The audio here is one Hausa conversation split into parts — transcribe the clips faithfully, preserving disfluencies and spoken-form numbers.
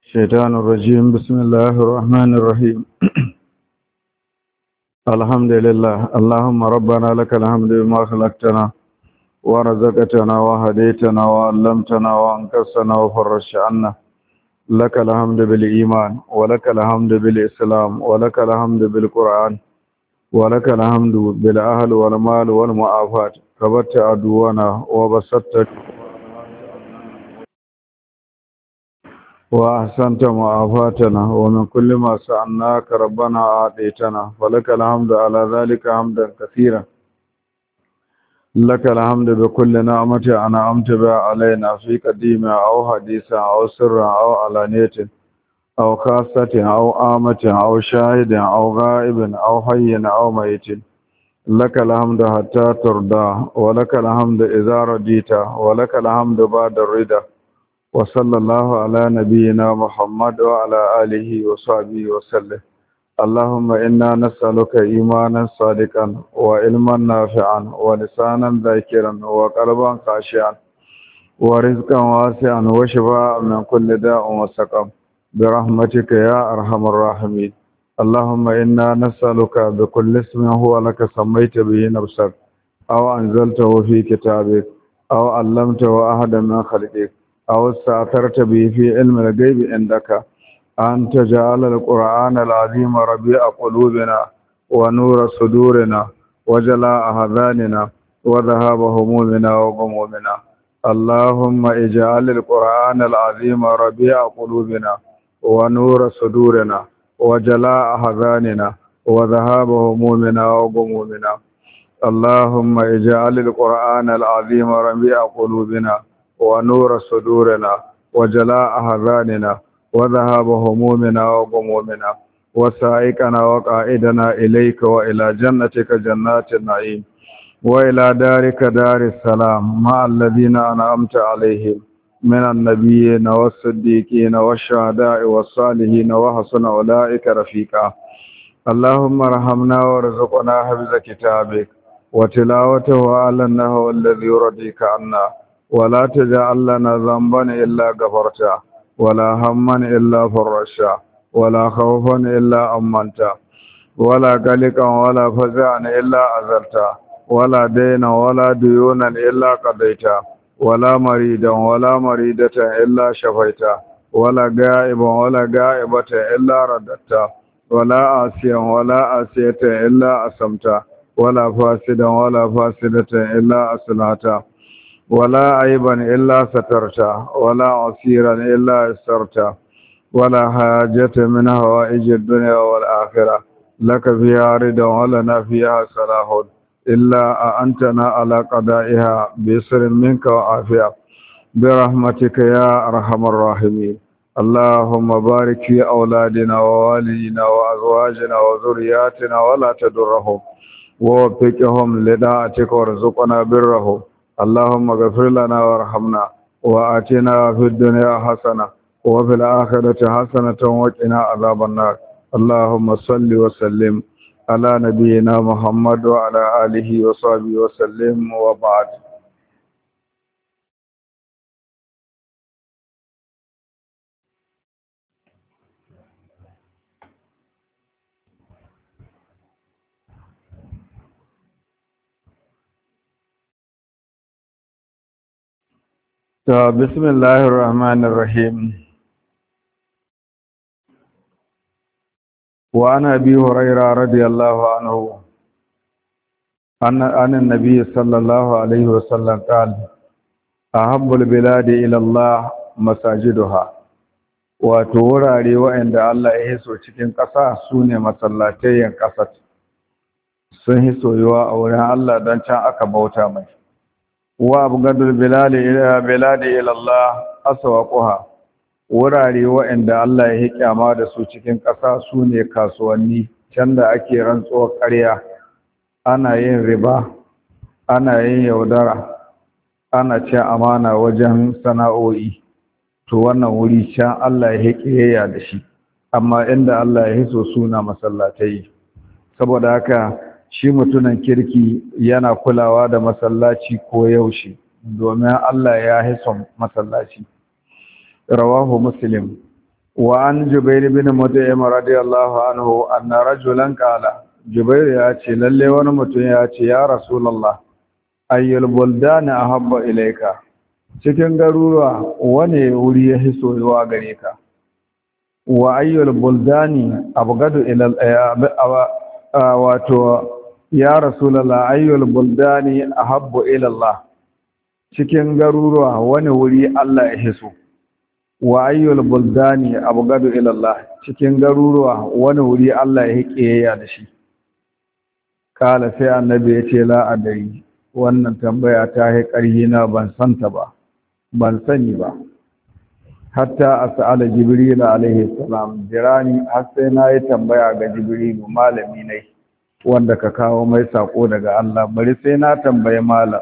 الشيطان الرجيم بسم الله الرحمن الرحيم الحمد لله اللهم ربنا لك الحمد بما خلقتنا ورزقتنا وهديتنا وعلمتنا وانقذتنا وفرجت عنا لك الحمد بالإيمان ولك الحمد بالإسلام ولك الحمد بالقرآن ولك الحمد بالأهل والمال والمعافات كبرت عدونا وبسطت وأحسنت معافاتنا ومن كل ما سألناك ربنا أعطيتنا ولك الحمد على ذلك حمدا كثيرا لك الحمد بكل نعمة أنعمت بها علينا في قديمة أو حديثة أو سر أو علانية أو خاصة أو آمة أو شاهد أو غائب أو حي أو ميت لك الحمد حتى ترضى ولك الحمد إذا رضيت ولك الحمد بعد الرضا وصلى الله على نبينا محمد وعلى آله وصحبه وسلم اللهم إنا نسألك إيمانا صادقا وعلما نافعا ولسانا ذاكرا وقلبا خاشعا ورزقا واسعا وشفاء من كل داء وسقم برحمتك يا أرحم الراحمين اللهم إنا نسألك بكل اسم هو لك سميت به نفسك أو أنزلته في كتابك أو علمته أحدا من خلقك أو استأثرت به في علم الغيب عندك أن تجعل القرآن العظيم ربيع قلوبنا ونور صدورنا وجلاء أحزاننا وذهاب همومنا وغمومنا اللهم اجعل القرآن العظيم ربيع قلوبنا ونور صدورنا وجلاء أحزاننا وذهاب همومنا وغمومنا اللهم اجعل القرآن العظيم ربيع قلوبنا ونور صدورنا وجلاء أحزاننا وذهاب همومنا وغمومنا وسائقنا وقائدنا إليك وإلى جنتك جنات النعيم وإلى دارك دار السلام مع الذين أنعمت عليهم من النبيين والصديقين والشهداء والصالحين وحسن أولئك رفيقا اللهم ارحمنا وارزقنا حفظ كتابك وتلاوته على النحو الذي يرضيك عنا ولا تجعل لنا ذنبا إلا غفرته ولا هما إلا فرجته ولا خوفا إلا أمنته ولا قلقا ولا فزعا إلا أزلته ولا دينا ولا ديونا إلا قضيته ولا مريدا ولا مريدة إلا شفيته ولا غائبا ولا غائبة إلا رددته ولا آسيا ولا آسية إلا أسمته ولا فاسدا ولا فاسدة إلا أصلحته ولا عيبا إلا سترته ولا عسيرا إلا يسرته ولا حاجة من هوائج الدنيا والآخرة لك فيها رضا ولنا فيها صلاح إلا أنتنا على قضائها بسر منك وعافية برحمتك يا أرحم الراحمين اللهم بارك في أولادنا ووالدنا وأزواجنا وذرياتنا ولا تدرهم ووفقهم لداعتك وارزقنا برهم اللهم اغفر لنا وارحمنا وآتنا في الدنيا حسنة وفي الآخرة حسنة وقنا عذاب النار اللهم صل وسلم على نبينا محمد وعلى آله وصحبه وسلم وبعد بسم الله الرحمن الرحيم وعن أبي هريرة رضي الله عنه أن أن النبي صلى الله عليه وسلم قال أحب البلاد إلى الله مساجدها وتوراري وعند الله يحسو cikin ƙasa sune masallatayen ƙasar sun hiso yawa a wurin Allah dan can aka bauta mai wa abgadul biladi ila biladi ila Allah aswaquha wurare waɗanda Allah ya kyama da su cikin ƙasa sune kasuwanni can da ake rantsuwar ƙarya ana yin riba ana yin yaudara ana cin amana wajen sana'o'i to wannan wuri can Allah ya kiyaya da shi amma inda Allah ya hiso suna masallatai saboda haka shi mutunan kirki yana kulawa da masallaci ko yaushe domin Allah ya hiso masallaci rawahu muslim wa an jubair bin mut'im radiyallahu anhu anna rajulan qala jubair ya ce lalle wani mutum ya ce ya rasulullah ayyul buldani ahabba ilayka cikin garuruwa wane wuri ya hiso zuwa gare ka wa ayyul buldani abgadu ila wato ya rasulullah ayyul buldani ahabbu ila Allah cikin garuruwa wani wuri Allah ya hiso wa ayyul buldani abgadu ila Allah cikin garuruwa wani wuri Allah ya hikiyaya da shi kala sai annabi ya ce la adari wannan tambaya ta yi ƙarhi na ban santa ba ban sani ba hatta as'ala jibril alaihi salam jirani har sai na yi tambaya ga jibril malami ne wanda ka kawo mai sako daga Allah bari sai na tambaye malam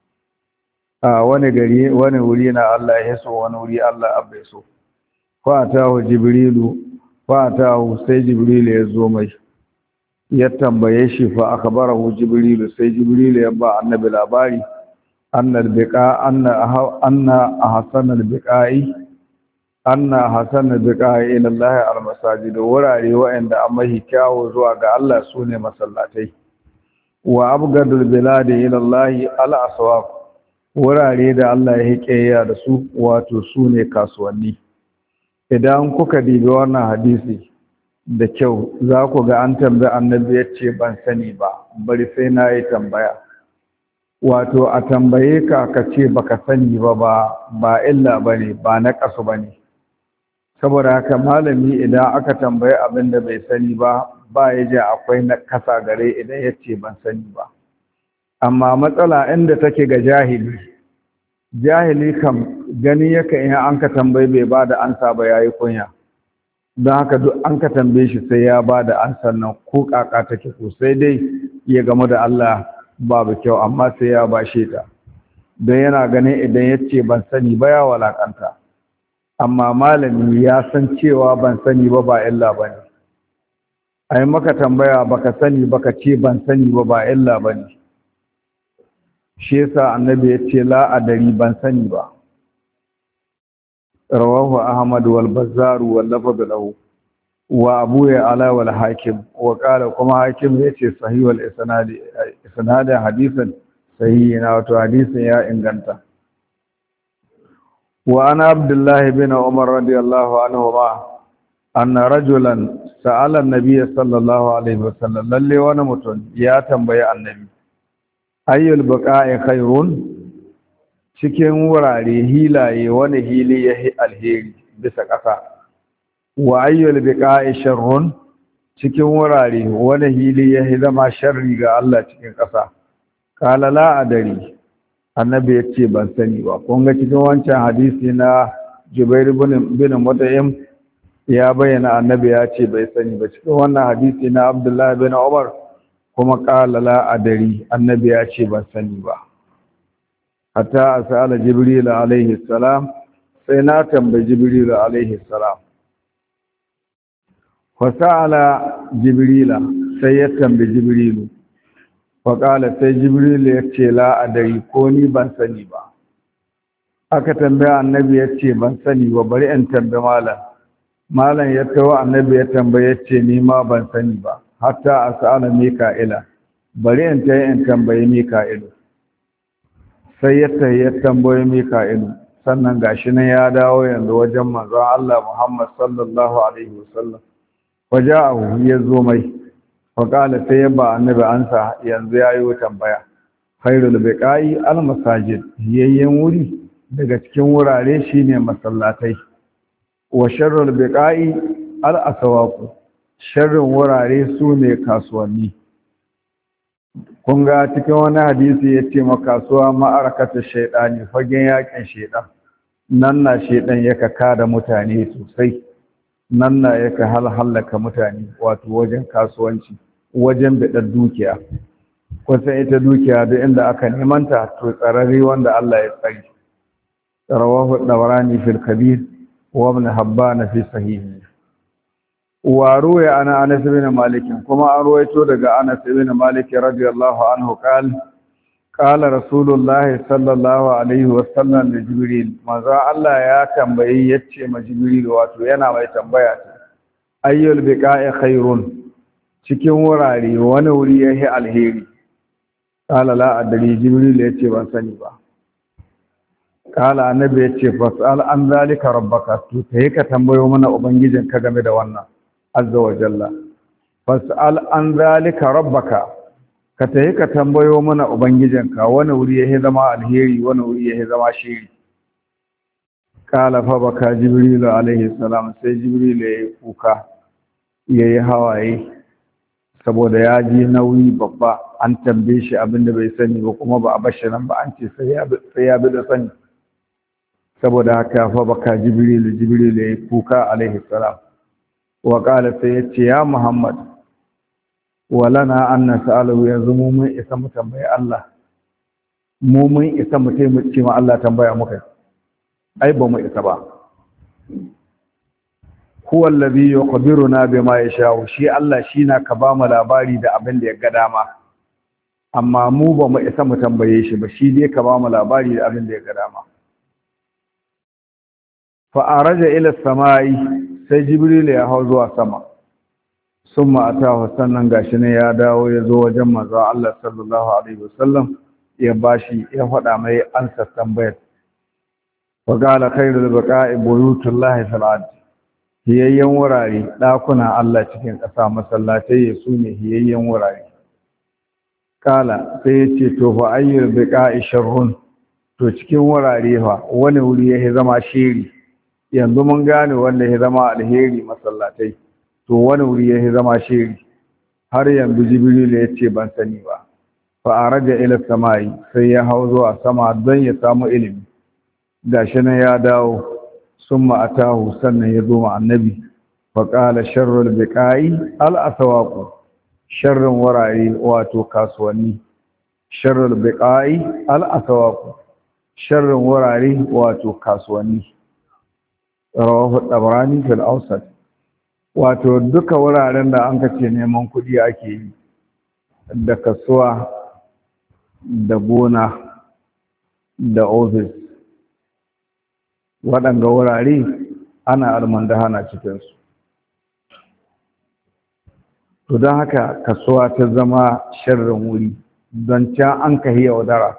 a wani gari wani wuri na Allah ya so wani wuri Allah abai so fa tahu jibrilu fa tahu sai jibril ya zo mai ya tambaye shi fa akhbarahu jibril sai jibril ya ba annabi labari annal biqa anna anna ahsanal biqai anna hasanal biqai ila Allah al masajid wurare wa'anda amma kyawu zuwa ga Allah sune masallatai wa abgadul biladi ila Allah al aswaq wurare da Allah ya hikeya da su wato sune kasuwanni idan kuka dibi wannan hadisi da kyau za ku ga an tambaye annabi ya ce ban sani ba bari sai na yi tambaya wato a tambaye ka ka ce baka sani ba ba ba illa bane ba na kasu bane saboda haka malami idan aka tambaye abin da bai sani ba ba ya ji akwai na kasa gare idan ya ce ban sani ba amma matsala inda take ga jahili jahili kam gani yake in an ka tambaye bai ba da ansa ba yayi kunya don haka duk an ka tambaye shi sai ya ba da ansar nan ko kaka take ko sai dai ya gamu da Allah babu kyau amma sai ya bashe ta don yana ganin idan ya ce ban sani ba ya walakanta amma malami ya san cewa ban sani ba ba illa ba ne a yi maka tambaya baka sani baka ce ban sani ba ba illa ba ne shi yasa annabi ya ce la'adari ban sani ba rawahu ahmad wal bazzar wal lafz lahu wa abu ya'la wal hakim wa qala kuma hakim yace sahih wal isnad isnad hadithan sahih na wato hadisin ya inganta wa ana abdullah ibn umar radiyallahu anhu ma anna rajulan sa'ala an-nabiy sallallahu alaihi wasallam lalle wani mutum ya tambayi annabi ayyul baqa'i khairun cikin wurare hilaye wani hili ya yi alheri bisa ƙasa wa ayyul biqa'i sharrun cikin wurare wani hili ya yi zama sharri ga Allah cikin ƙasa qala la adari annabi ya ce ban sani ba kun ga cikin wancan hadisi na Jubair bin bin Mut'im ya bayyana annabi ya ce bai sani ba cikin wannan hadisi na Abdullah bin Umar kuma qala la adari annabi ya ce ban sani ba hatta asala jibril alaihi salam sai na tambayi jibril alaihi salam fa sa'ala jibrila sai ya tambayi jibril fa qala sai jibril ya ce la adari ko ni ban sani ba aka tambaya annabi ya ce ban sani ba bari in tambaye malam malam ya tawo annabi ya tambaye ya ce ni ma ban sani ba hatta asala mika'ila bari in tayi in tambaye mika'ilu sai ya tayi ya tambaye mika'ilu sannan gashi nan ya dawo yanzu wajen manzon Allah Muhammad sallallahu alaihi wasallam waja'ahu yazo mai fa qala sai ya ba annabi ansa yanzu yayi tambaya khairul biqai al masajid yayyen wuri daga cikin wurare shine masallatai wa sharrul biqai al aswaq sharrin wurare sune kasuwanni kun ga cikin wani hadisi ya ce makasuwa ma'arakata shaidani fagen yakin shaidan nan na shaidan yaka kada mutane sosai nan na yaka halhallaka mutane wato wajen kasuwanci wajen bidar dukiya kusan ita dukiya duk inda aka nemanta to tsararri wanda Allah ya tsari rawahu dawarani fil kabir wa ibn habban fi sahih wa ruwaya ana Anas ibn Malik kuma an ruwaito daga Anas ibn Malik radiyallahu anhu qal qala rasulullahi sallallahu alaihi wasallam da jibril manzo Allah ya tambayi yace ma jibril wato yana mai tambaya ayyul biqa'i khairun cikin wurare wani wuri yahi alheri qala la adri jibril yace ban sani ba qala annabi yace fas'al an zalika rabbaka to kai ka tambayo mana ubangijinka game da wannan azza wa jalla fas'al an zalika rabbaka ka tayi ka tambayo mana ubangijinka wani wuri yake zama alheri wani wuri yake zama shiri kala fa baka jibril alaihi salam sai jibril ya kuka yayi hawaye saboda ya ji nauyi babba an tambaye shi abinda bai sani ba kuma ba a bashi nan ba an ce sai ya sai ya bi da sani saboda haka fa baka jibril jibril ya kuka alaihi salam wa qala sai ya ce ya muhammad walana an nas'alu yanzu mu mun isa mu tambaye Allah mu mun isa mu taimake ma Allah tambaya muka ai ba mu isa ba huwa allazi yukhbiruna bima yasha'u shi Allah shi na ka ba mu labari da abin da ya ga dama amma mu ba mu isa mu tambaye shi ba shi dai ka ba mu labari da abin da ya ga dama fa araja ila samai sai jibril ya hau zuwa sama summa atahu sannan gashi ne ya dawo ya zo wajen manzo Allah sallallahu alaihi wasallam ya bashi ya faɗa mai ansa tambayar wa qala khairul baqa'i buyutullahi fil ard hiyayyen wurare ɗakuna Allah cikin ƙasa masallatai su ne hiyayyen wurare kala sai ya ce to fa ayyul biqa'i sharrun to cikin wurare fa wani wuri yake zama shiri yanzu mun gane wanda ya zama alheri masallatai to wani wuri yake zama shiri har yanzu jibril ya ce ban sani ba fa araja ila samai sai ya hau zuwa sama don ya samu ilimi gashi nan ya dawo summa atahu sannan ya zo ma annabi fa qala sharrul biqa'i al aswaq sharrun wurare wato kasuwanni sharrul biqa'i al aswaq sharrun wurare wato kasuwanni rawahu tabarani fil awsat wato duka wuraren da an kace neman kudi ake yi da kasuwa da gona da office waɗanga wurare ana almandahana cikinsu to don haka kasuwa ta zama sharrin wuri don can an kahi yaudara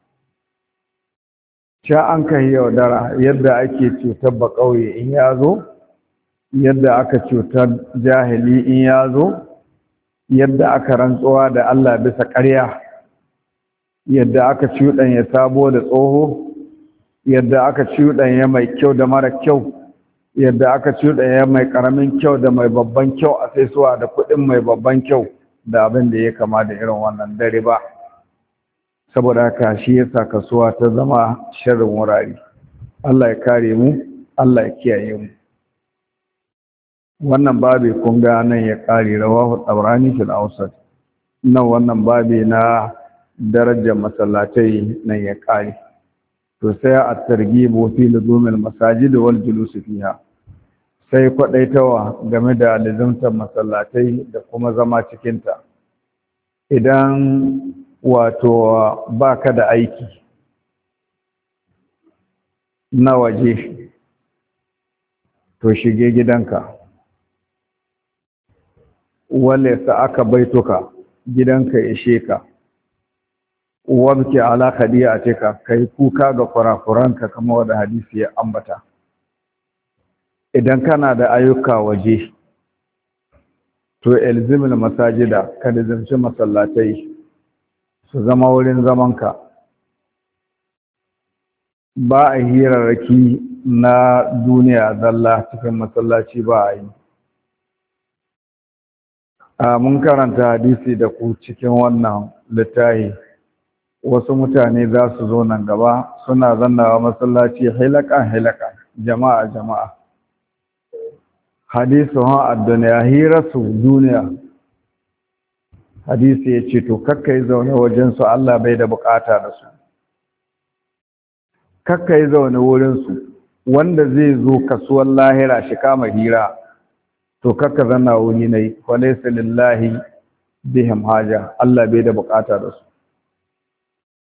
can an kahi yaudara yadda ake cutar ba ƙauye in ya zo yadda aka cutar jahili in ya zo yadda aka rantsuwa da Allah bisa ƙarya yadda aka cuɗanya sabo da tsoho yadda aka cuɗanya mai kyau da mara kyau yadda aka cuɗanya mai ƙaramin kyau da mai babban kyau a sai suwa da kuɗin mai babban kyau da abin da ya kama da irin wannan dare ba saboda haka shi yasa kasuwa ta zama sharrin wurare Allah ya kare mu Allah ya kiyaye mu wannan babi kun ga nan ya kare rawahu tabrani fil awsat nan wannan babi na darajar masallatai nan ya kare to sai a targibu fi luzumil masajid wal julus fiha sai kwadaitawa game da lazumtar masallatai da kuma zama cikin ta idan wato baka da aiki na waje to shige gidanka wale sa aka baituka gidanka ishe ka wabki ala khadi'atika kai kuka ga kurakuranka kamar wanda hadisi ya ambata idan kana da ayyuka waje to elzimul masajida kada zamci masallatai su zama wurin zamanka ba a hirarraki na duniya zalla cikin masallaci ba a yi a mun karanta hadisi da ku cikin wannan littafi wasu mutane za su zo nan gaba suna zannawa masallaci hilakan hilakan jama'a jama'a hadisu ha ad-dunya hiratu duniya hadisi ya ce to kakkai zaune wajen su Allah bai da bukata da su kakkai zaune wurin su wanda zai zo kasuwar lahira shi kama hira to kakka zanna wuri ne walaysa lillahi bihim haja Allah bai da bukata da su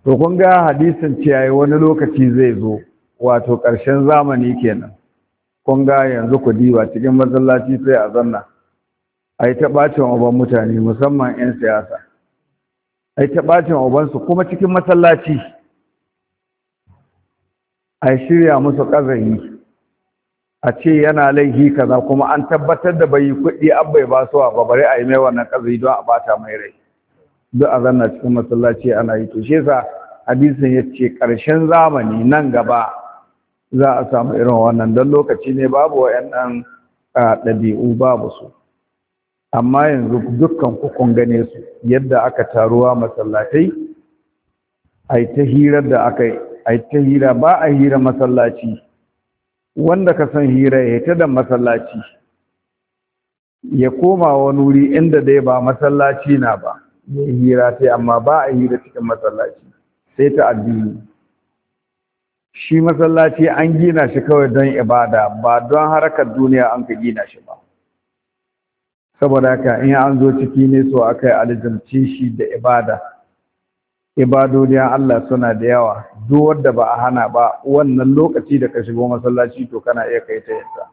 to kun ga hadisin ce wani lokaci zai zo wato ƙarshen zamani kenan kun ga yanzu ku diba cikin masallaci sai a zanna ai ta bacin uban mutane musamman 'yan siyasa ai ta bacin uban su kuma cikin masallaci ai shirya musu ƙazayi a ce yana laifi kaza kuma an tabbatar da bai kuɗi an bai ba su ba bare a yi mai wannan ƙazayi don a bata mai rai duk a zanna cikin masallaci ana yi to shi yasa hadisin ya ce ƙarshen zamani nan gaba za a samu irin wannan don lokaci ne babu wayannan ɗabi'u babu su amma yanzu dukkan ku kun gane su yadda aka taruwa masallatai ai ta hirar da aka ai ta hira ba a hira masallaci wanda ka san hira ya ta da masallaci ya koma wani wuri inda dai ba masallaci na ba ya hira sai amma ba a hira cikin masallaci sai ta addini shi masallaci an gina shi kawai don ibada ba don harkar duniya an ka gina shi ba saboda haka in an zo ciki ne so aka yi aljamci shi da ibada ibadodiyan Allah suna da yawa duk wanda ba a hana ba wannan lokaci da ka shigo masallaci to kana iya kai ta yadda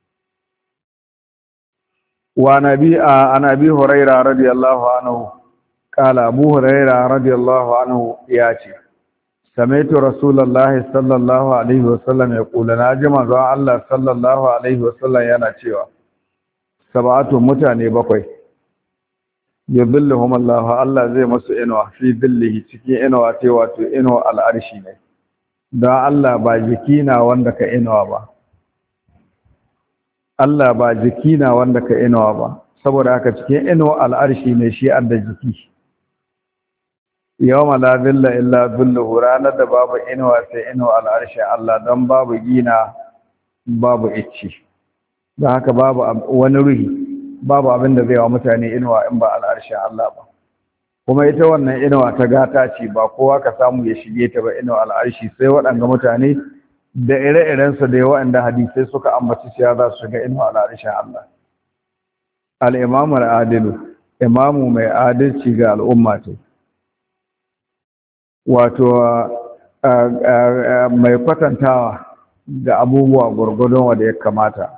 wa nabi an abi huraira radiyallahu anhu qala abu huraira radiyallahu anhu ya ce samaitu rasulullahi sallallahu alaihi wasallam ya kula na ji manzon Allah sallallahu alaihi wasallam yana cewa sab'atu mutane bakwai yadhilluhum Allah Allah zai masu inuwa fi dillihi cikin inuwa ce wato inuwa al'arshi ne don Allah ba jiki na wanda ka inuwa ba Allah ba jiki na wanda ka inuwa ba saboda haka cikin inuwa al'arshi ne shi adda jiki yawma la dhilla illa dhilluhu ranar da babu inuwa sai inuwa al'arshi Allah don babu gina babu icci don haka babu wani ruhi babu abin da zai wa mutane inuwa in ba al'arshin Allah ba kuma ita wannan inuwa ta gata ce ba kowa ka samu ya shige ta ba inuwa al'arshi sai waɗanda mutane da ire-irensu da waɗanda hadisai suka ambaci siya za su shiga inuwa al'arshin Allah al'imamu al'adilu imamu mai adalci ga al'umma ce wato mai kwatantawa ga abubuwa gwargwadon wanda ya kamata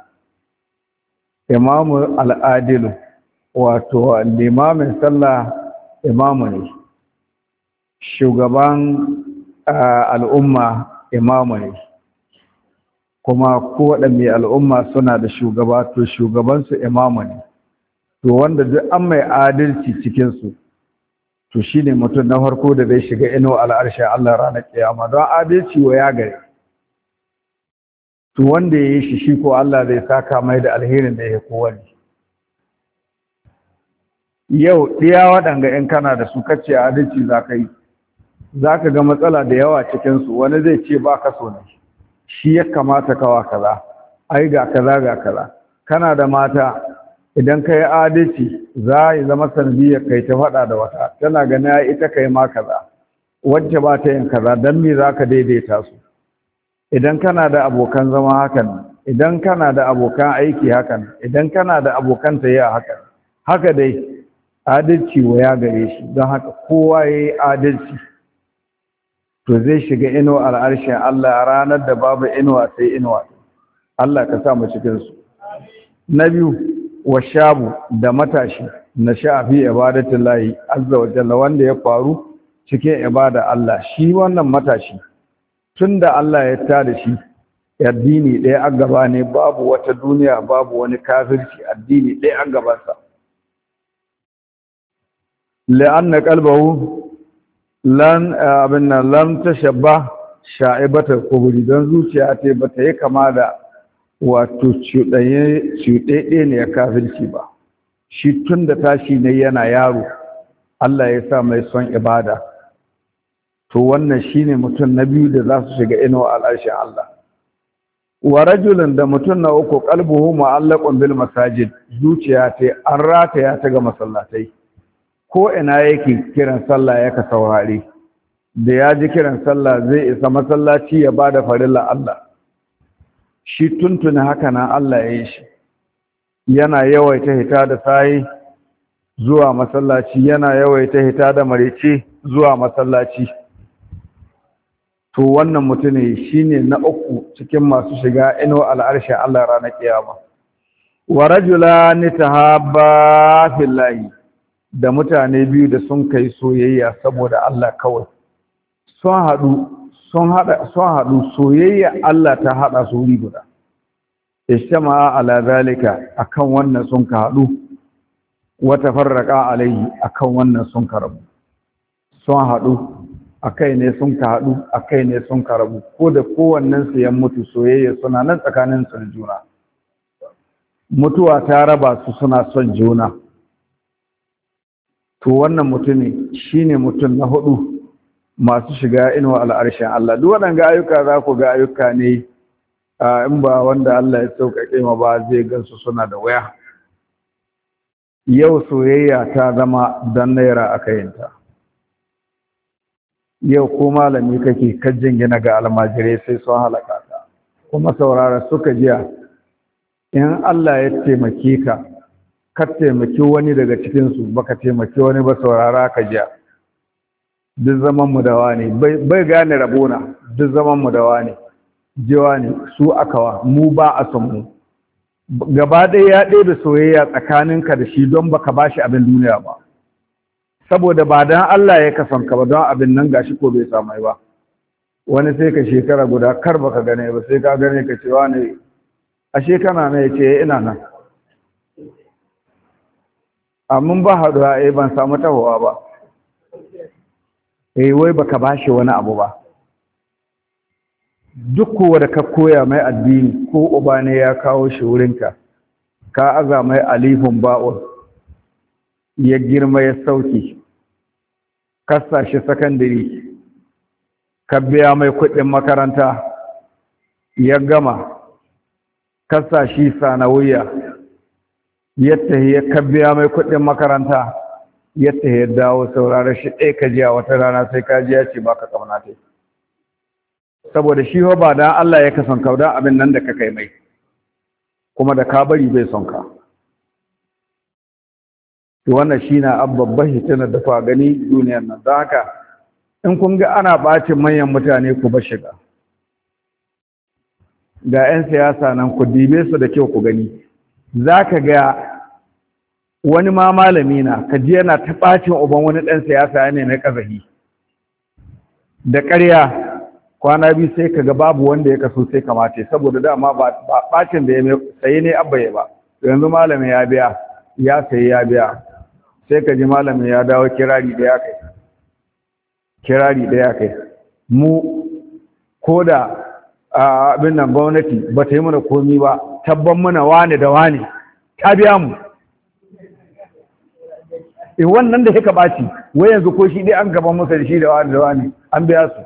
imamu al'adilu wato limamin sallah imamu ne shugaban al'umma imamu ne kuma kowaɗanne al'umma suna da shugaba to shugabansu imamu ne to wanda duk an mai adalci cikinsu to shi ne mutum na farko da zai shiga ino al'arshe Allah ranar kiyama don adalci wa ya gare to wanda ya yi shi shi ko Allah zai saka mai da alherin da ya kowane yau ɗiya waɗanga in kana da su kace adalci za ka yi za ka ga matsala da yawa cikinsu wani zai ce ba ka so ne shi ya kamata kawa kaza ai ga kaza ga kaza kana da mata idan ka yi adalci za a yi zama sanadiyar kai ta faɗa da wata tana gani ita kai ma kaza wacce ba ta yin kaza don me za ka daidaita su idan kana da abokan zama hakan idan kana da abokan aiki hakan idan kana da abokan tafiya hakan haka dai adalci wa ya gare shi don haka kowa ya yi adalci to zai shiga inuwa al'arshen Allah ranar da babu inuwa sai inuwa Allah ka sa mu cikinsu na biyu wa shabu da matashi na sha'afi ibadatin lahi azza wa jalla wanda ya faru cikin ibada Allah shi wannan matashi tunda Allah ya tada shi addini ɗaya a gaba ne babu wata duniya babu wani kafirci addini ɗaya a gabansa la'anna qalbahu lan abinna lam tashabba sha'ibatul kubri don zuciya ta bata yi kama da wato cuɗaye ne ya kafirci ba shi tun da tashi ne yana yaro Allah ya sa mai son ibada to wannan shine mutum na biyu da za su shiga inuwa al'arshin Allah wa rajulun da mutum na uku qalbuhu mu'allaqun bil masajid zuciya ta an rataya ta ga masallatai ko ina yake kiran sallah yaka saurare da ya ji kiran sallah zai isa masallaci ya bada farilla Allah shi tuntuna haka nan Allah ya yi shi yana yawaita hita da sayi zuwa masallaci yana yawaita hita da marece zuwa masallaci to wannan mutune shine na uku cikin masu shiga inuwa al'arshi Allah ranar kiyama wa rajulani tahabba fillahi da mutane biyu da sun kai soyayya saboda Allah kawai sun hadu sun hada sun hadu soyayya Allah ta hada su wuri guda ishtama ala zalika akan wannan sun ka hadu wa tafarraqa alaihi akan wannan sun ka rabu sun hadu akai ne sun ka hadu akai ne sun ka rabu ko da kowannen su ya mutu soyayya suna nan tsakanin su da juna mutuwa ta raba su suna son juna to wannan mutune shine mutum na hudu masu shiga inuwa al'arshin Allah duk waɗanga ayyuka za ku ga ayyuka ne in ba wanda Allah ya sauƙaƙe ma ba zai gansu suna da waya yau soyayya ta zama dan naira aka yinta yau ko malami kake kajin gina ga almajirai sai sun halaka ta kuma saurara suka jiya in Allah ya taimake ka ka taimaki wani daga cikinsu baka taimaki wani ba saurara ka jiya duk zaman mu da wani bai gane rabona duk zaman mu da wani jiwa ne su akawa mu ba a son mu gaba ɗaya ya ɗebe soyayya tsakaninka da shi don baka bashi abin duniya ba saboda ba dan Allah ya kasan ka ba don abin nan gashi ko bai samu ba wani sai ka shekara guda kar baka gane ba sai ka gane ka cewa ne ashe kana ne yace ina nan amma ba haɗuwa eh ban samu tahowa ba eh wai baka bashi wani abu ba duk kowa da ka koya mai addini ko uba ne ya kawo shi wurinka ka aza mai alifun ba'un ya girma ya sauki ka sa shi sakandare ka biya mai kuɗin makaranta ya gama ka sa shi sanawiya yadda ya ka biya mai kuɗin makaranta yadda ya dawo saurara shi ɗaya ka jiya wata rana sai ka ji ya ce ba ka ƙauna ta saboda shi ba dan Allah ya kasan ka dan abin nan da ka kai mai kuma da ka bari bai son ka to wannan shine babban hitina da fa gani duniyar nan don haka in kun ga ana bacin manyan mutane ku bar shiga ga 'yan siyasa nan ku dibe su da kyau ku gani zaka ga wani ma malami na kaji yana ta bacin uban wani dan siyasa ne na kazahi da ƙarya kwana biyu sai kaga babu wanda ya kaso sai kamata saboda dama ba bacin da ya mai saye ne abbaye ba yanzu malamin ya biya ya sayi ya biya sai ka ji malamin ya dawo kirari da ya kai kirari da ya kai mu ko da abin nan gwamnati ba ta yi mana komi ba tabban mana wane da wane ta biya mu eh wannan da yake baci wai yanzu ko shi dai an gaban masa da shi da wani da wani an biya su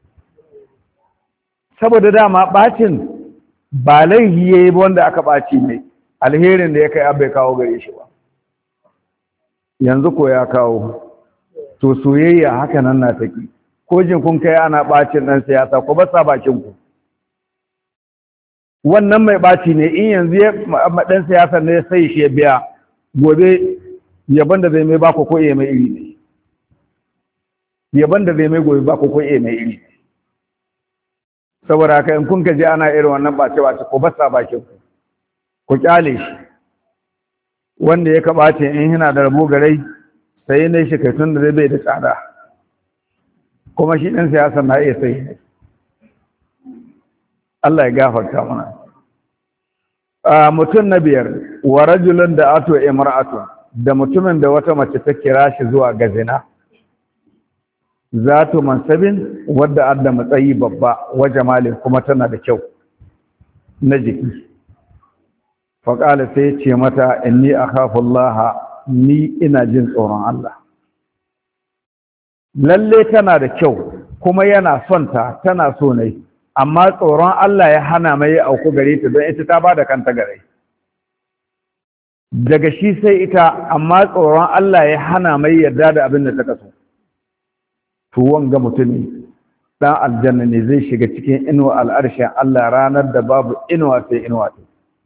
saboda dama bacin ba laihi yayi ba wanda aka baci ne alherin da ya kai abai kawo gare shi ba yanzu ko ya kawo to soyayya haka nan na take ko jin kun kai ana bacin dan siyasa ko ba sa bakin ku wannan mai baci ne in yanzu ya dan siyasa ne sai shi ya biya gobe yaban da zai mai ba ko iya mai iri ne yaban da zai mai gobe ba ko iya mai iri ne saboda haka in kun ka je ana irin wannan bace-bace ko basa bakin ku ku kyale shi wanda ya kabace in yana da rabo garai sai ne shi kai tun da zai bai da tsada kuma shi ɗan siyasa na iya sai ne Allah ya gafarta mana a mutum na biyar wa rajulun da ato imra'atu da mutumin da wata mace ta kira shi zuwa ga zina zatu mansabin wadda adda matsayi babba wa jamalin kuma tana da kyau na jiki faƙala sai ce mata inni akhafu Allah ni ina jin tsoron Allah lalle tana da kyau kuma yana son ta tana so ne amma tsoron Allah ya hana mai auku gare ta don ita ta bada kanta gare daga shi sai ita amma tsoron Allah ya hana mai yarda da abin da ta kaso to wanga mutumi dan aljanna ne zai shiga cikin inuwa al'arshin Allah ranar da babu inuwa sai inuwa ta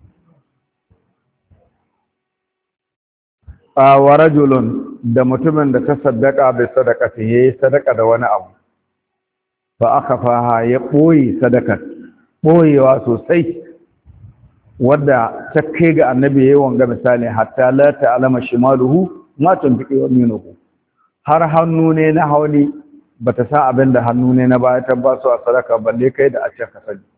a wa rajulun da mutumin da ta saddaka bai sadaka ta yayi sadaka da wani abu fa akafaha ya boye sadakar boyewa sosai wadda ta kai ga annabi yayin wanga misali hatta la ta'lama shimaluhu ma tunfiqu yaminuhu har hannu ne na hauli bata sa abin da hannu ne na baya ta ba su a sadaka balle kai da a ce ka sani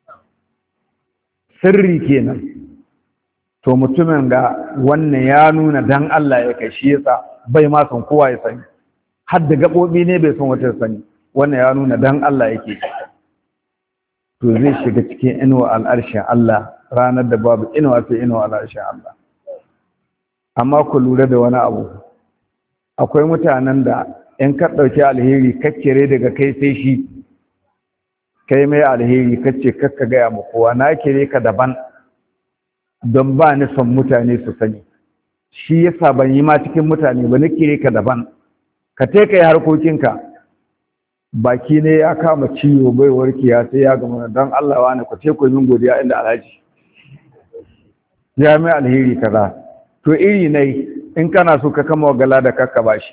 sirri kenan to mutumin ga wannan ya nuna dan Allah ya kai shi yasa bai ma son kowa ya sani har da gabobi ne bai son wata sani wannan ya nuna dan Allah yake to zai shiga cikin inuwa al'arshin Allah ranar da babu inuwa sai inuwa al'arshin Allah amma ku lura da wani abu akwai mutanen da in ka ɗauki alheri kakkere daga kai sai shi kai mai alheri kace kakka gaya ma kowa na kire ka daban don ba ni son mutane su sani shi yasa ban yi ma cikin mutane ba ni kire ka daban ka te kai harkokinka baki ne ya kama ciwo bai warkiya sai ya gama don Allah wani ku ce ku min godiya inda alhaji ya mai alheri kaza to iri ne in kana so ka kama gala da kakka bashi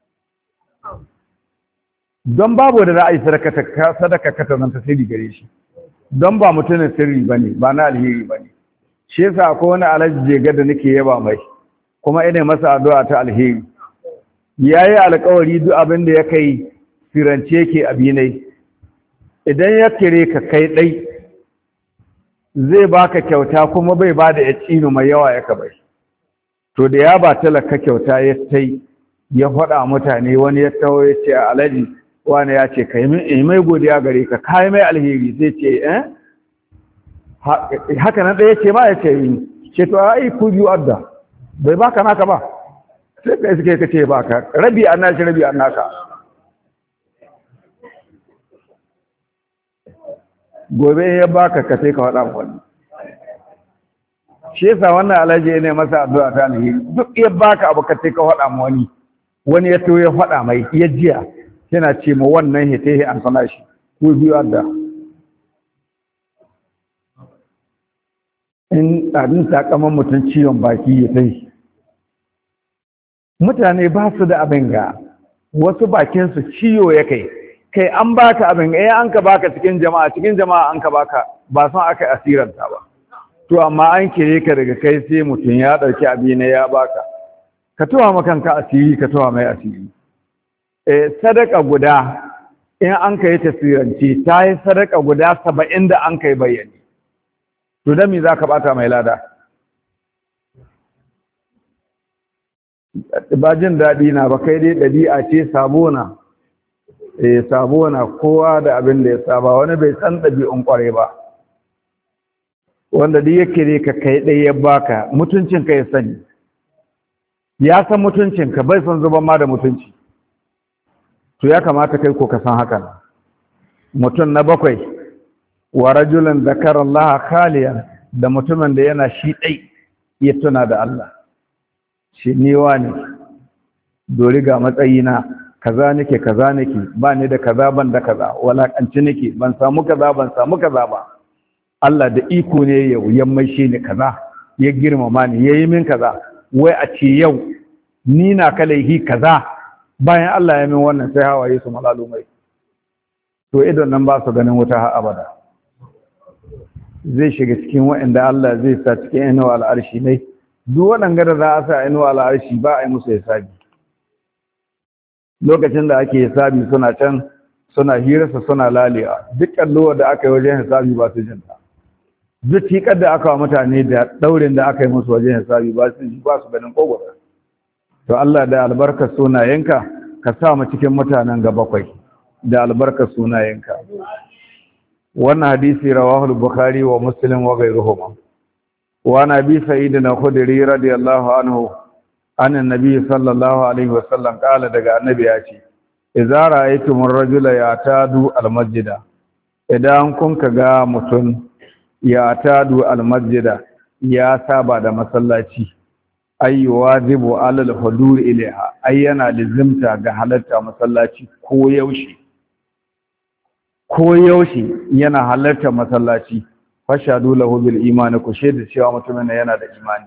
don babu da ra'ayi sadaka sadaka ka ta zanta sirri gare shi don ba mutumin sirri bane ba na alheri bane shi yasa akwai wani alhaji jega da nake yaba mai kuma ina masa addu'a ta alheri yayi alƙawari duk abin da ya kai sirance yake abinai idan ya kire ka kai dai zai baka kyauta kuma bai bada ya tsino mai yawa ya ka bai to da ya ba talaka kyauta ya tai ya faɗa mutane wani ya tawo ya ce alhaji wani ya ce kai mai godiya gare ka kai mai alheri zai ce eh haka nan ɗaya ce ma ya ce yi ce to ai ku biyu adda bai baka naka ba sai ka iske ka ce baka rabi an nashi rabi an naka gobe ya baka ka sai ka faɗa wani shi yasa wannan alhaji ne masa addu'a ta alheri duk ya baka abu ka sai ka faɗa ma wani wani ya to ya faɗa mai ya jiya yana ce ma wannan hitehe an sana shi ko biyu adda in ɗadin sakaman mutum ciwon baki ya sai mutane ba su da abin ga wasu bakinsu ciwo ya kai kai an baka abin ga eh an ka baka cikin jama'a cikin jama'a an ka baka ba son aka asiranta ba to amma an kire ka daga kai sai mutum ya ɗauki abi ne ya baka ka tuwa makanka asiri ka tuwa mai asiri eh sadaka guda in an kai tasirance ta yi sadaka guda saba'in da an kai bayani to dan me zaka bata mai lada ba jin daɗi na ba kai dai ɗabi'a ce sabona eh sabona kowa da abin da ya saba wani bai san ɗabi'un ƙware ba wanda duk yake ne ka kai ɗaya ya baka mutuncinka ya sani ya san mutuncinka bai son zuban ma da mutunci to ya kamata kai ko ka san hakan mutum na bakwai wa rajulan zakara Allah khaliyan da mutumin da yana shi dai ya tuna da Allah shi ni wani dori ga matsayina kaza nake kaza nake ba ni da kaza ban da kaza walakanci nake ban samu kaza ban samu kaza ba Allah da iko ne yau ya maishe ni kaza ya girmama ni yayi min kaza wai a ce yau ni na kalaihi kaza bayan Allah ya min wannan sai hawaye su malalumai to idan nan ba su ganin wuta har abada zai shiga cikin waɗanda Allah zai sa cikin inuwa al'arshi ne duk waɗanda da za a sa inuwa al'arshi ba a yi musu hisabi lokacin da ake hisabi suna can suna hirarsa suna laliya duk kalluwar da aka yi wajen hisabi ba su jinta duk tikar da aka wa mutane da daurin da aka yi musu wajen hisabi ba su ba su ganin kogwara to Allah da albarkar sunayenka ka sa mu cikin mutanen ga bakwai da albarkar sunayenka wannan hadisi rawahu al-bukhari wa muslim wa ghayruhuma wa nabi sa'id al-khudri radiyallahu anhu an annabi sallallahu alaihi wasallam kala daga annabi ya ce idza ra'aytum ar-rajula ya'tadu al-masjida idan kun ga mutum ya'tadu al-masjida ya saba da masallaci ay wajibu alal hudur ilaiha ay yana lazimta ga halatta masallaci ko yaushe ko yaushe yana halarta masallaci fashadu lahu bil imani ku shaida cewa mutumin yana da imani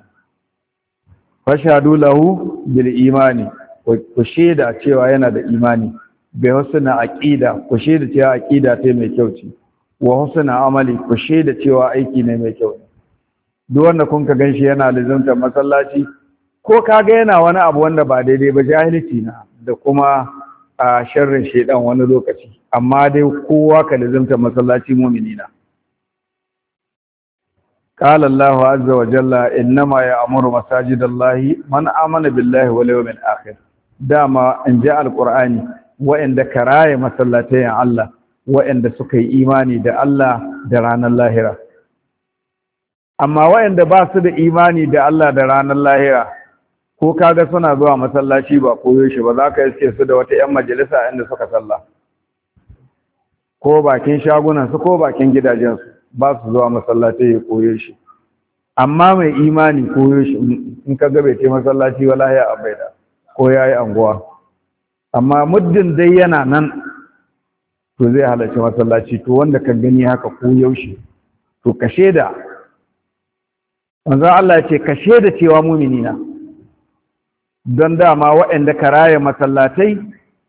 fashadu lahu bil imani ku shaida cewa yana da imani bi husna aqida ku shaida cewa aqida ta mai kyau ce wa husna amali ku shaida cewa aiki ne mai kyau duk wanda kun ka ganshi yana lazimta masallaci ko kaga yana wani abu wanda ba daidai ba jahilci na da kuma a sharrin shedan wani lokaci amma dai kowa ka lazimta masallaci mu'minina qala Allahu azza wa jalla innama ya'muru masajidallahi man amana billahi wal yawmil akhir dama in ja alqur'ani wa'anda karaye masallatayen Allah wa'anda suka yi imani da Allah da ranar lahira amma wa'anda ba su da imani da Allah da ranar lahira ko kaga suna zuwa masallaci ba koyo shi ba za ka iske su da wata 'yan majalisa inda suka sallah ko bakin shagunansu ko bakin gidajensu ba su zuwa masallaci ya koyo shi amma mai imani koyo shi in ka gabe ce masallaci wallahi a baida ko yayi anguwa amma muddin dai yana nan to zai halarci masallaci to wanda ka gani haka koyo shi to ka sheda manzo Allah ya ce ka sheda cewa mu'mini na don dama waɗanda ka raya masallatai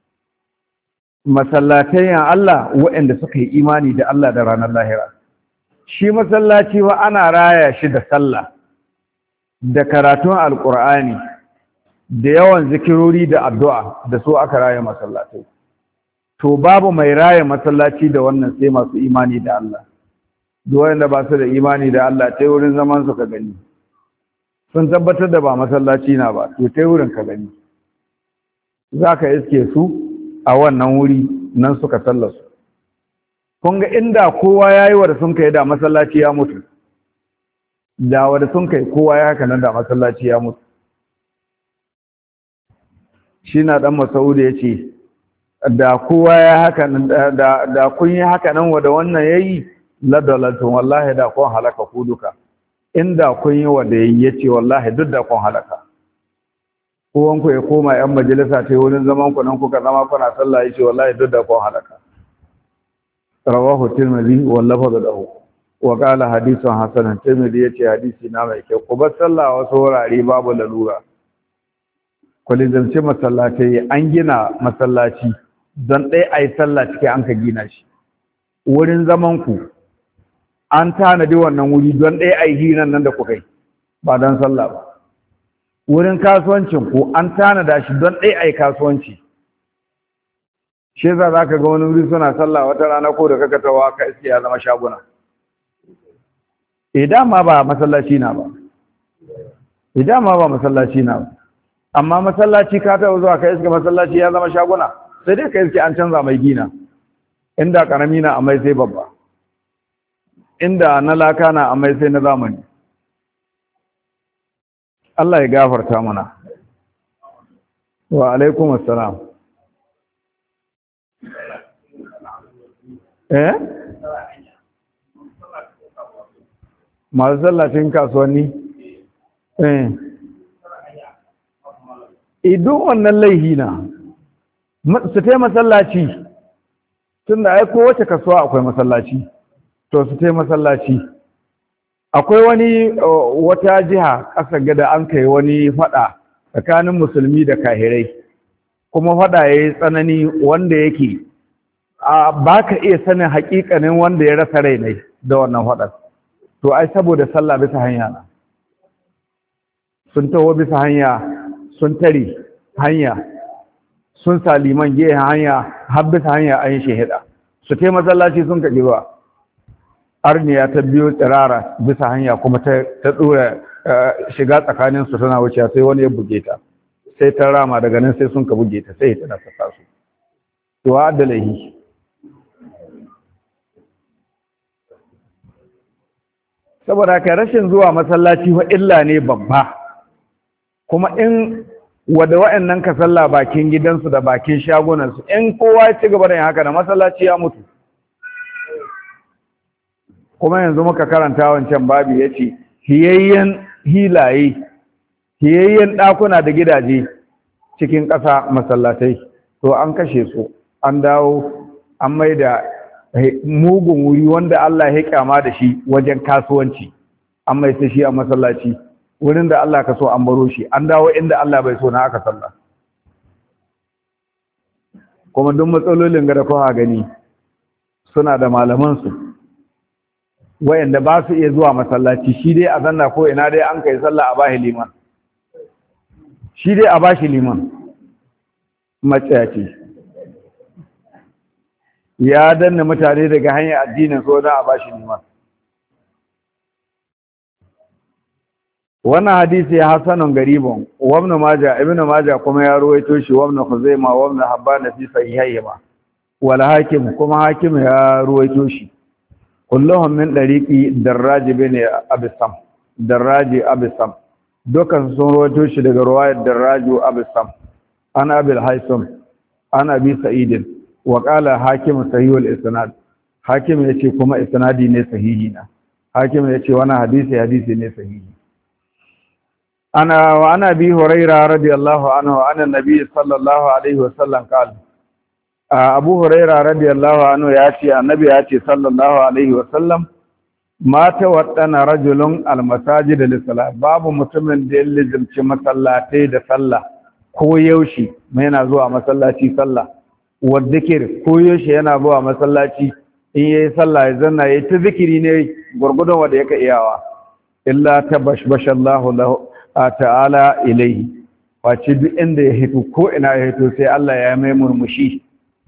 masallatai Allah waɗanda suka yi imani da Allah da ranar lahira shi masallaci wa ana raya shi da sallah da karatun alkur'ani da yawan zikirori da addu'a da su aka raya masallatai to babu mai raya masallaci da wannan sai masu imani da Allah duk wanda ba su da imani da Allah sai wurin zaman su ka gani sun tabbatar da ba masallaci na ba to sai wurin ka gani za ka iske su a wannan wuri nan suka sallasu kun ga inda kowa ya yi wa da sun kai da masallaci ya mutu da wa da sun kai kowa ya haka nan da masallaci ya mutu shi na dan Mas'ud ya ce da kowa ya haka nan da da kun yi haka nan wa da wannan yayi ladalatun wallahi da kun halaka ku duka inda kun yi wa da ya ce wallahi duk da kun halaka kowanku ya koma yan majalisa ta wurin zaman ku nan kuka zama kuna sallah ya ce wallahi duk da kun halaka rawahu tirmidhi wallafa da dahu wa qala hadithun hasan tirmidhi yace hadisi na mai kyau ku bar sallah wasu wurare babu lalura ku lizamci masallatai an gina masallaci don dai ayi sallah cike an ka gina shi wurin zaman ku an tanadi wannan wuri don ɗaya a yi hiran nan da kuka yi ba don sallah ba wurin kasuwancin ku an tanada shi don ɗaya a yi kasuwanci shi za za ka ga wani wuri suna sallah wata rana ko da kaka tawa ka iske ya zama shaguna idan ma ba masallaci na ba idan ma ba masallaci na ba amma masallaci ka taɓa zuwa ka iske masallaci ya zama shaguna sai dai ka iske an canza mai gina inda ƙarami na amai sai babba inda na laka na amai sai na zamani Allah ya gafarta mana wa alaikum assalam eh masu sallacin kasuwanni eh idan wannan laihi na su tai masallaci tun da aiko wace kasuwa akwai masallaci to su tai masallaci akwai wani wata jiha ƙasar gada an kai wani faɗa tsakanin musulmi da kahirai kuma faɗa ya yi tsanani wanda yake ba ka iya sanin haƙiƙanin wanda ya rasa rai ne da wannan faɗar to ai saboda sallah bisa hanya na sun taho bisa hanya sun tare hanya sun sa liman gehen hanya har bisa hanya an yi shahida su tai masallaci sun kaɗi ba arniya ta biyo tsirara bisa hanya kuma ta ɗora shiga tsakaninsu tana wuce sai wani ya buge ta sai ta rama daga nan sai sun ka buge ta sai ta nasa su to wa da laihi saboda kai rashin zuwa masallaci wa illa ne babba kuma in wada wa'annan ka salla bakin gidansu da bakin shagunansu in kowa ya ci gaba da yin haka da masallaci ya mutu kuma yanzu muka karanta wancan babu ya ce hiyayyen hilaye hiyayyen ɗakuna da gidaje cikin ƙasa masallatai to an kashe su an dawo an mai da mugun wuri wanda Allah ya kyama da shi wajen kasuwanci an mai ta shi a masallaci wurin da Allah ka so an baro shi an dawo inda Allah bai so na aka sallah kuma duk matsalolin ga da kowa gani suna da malamansu wayanda ba su iya zuwa masallaci shi dai a zanna ko ina dai an kai sallah a bashi liman shi dai a bashi liman matsayaci ya danna mutane daga hanyar addinin so da a bashi liman. Wannan hadisi ya hasanun garibun wa ibn majah ibn majah kuma ya ruwaito shi wa ibn khuzaimah wa ibn habban fi sahihayhima wal hakim kuma hakim ya ruwaito shi kulluhum min dariqi darraj bin abisam darraj abisam dukan sun ruwaito shi daga ruwayar darraj abisam ana abil haisam ana abi sa'id wa qala hakim sahihul isnad hakim yace kuma isnadi ne sahihi na hakim yace wannan hadisi hadisi ne sahihi. أنا وعن أبي هريرة رضي الله عنه عن النبي صلى الله عليه وسلم قال أبو هريرة رضي الله عنه يأتي النبي يأتي صلى الله عليه وسلم ما توطن رجل المساجد للصلاة باب متمن دل لزمت مسلاتي da sallah ko yaushe yana zuwa masallaci sallah wa zikir ko yaushe yana zuwa masallaci in yayi sallah ya zanna yayi ta zikiri ne gurgudun wanda yake iyawa illa tabashbashallahu lahu ta'ala ilaihi wace duk inda ya hito ko ina ya hito sai Allah ya mai murmushi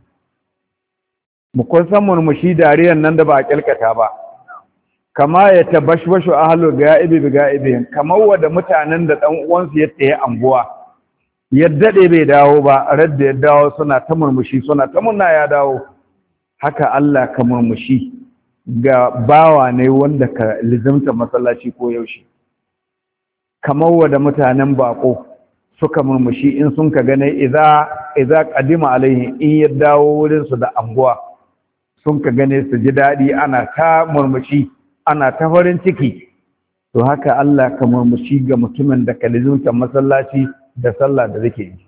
mu kun san murmushi dariyan nan da ba a kilkata ba kama ya tabashbashu ahlu ga'ibi bi ga'ibin kamar wanda mutanen da dan uwansu ya tsaye anguwa ya dade bai dawo ba radda ya dawo suna ta murmushi suna ta munna ya dawo haka Allah ka murmushi ga bawa ne wanda ka lizimta masallaci ko yaushe kamar wada mutanen bako suka murmushi in sun ka gane idza idza qadima alaihi in ya dawo wurin su da anguwa sun ka gane su ji dadi ana ta murmushi ana ta farin ciki to haka Allah ka murmushi ga mutumin da kalizunta masallaci da sallah da zake yi.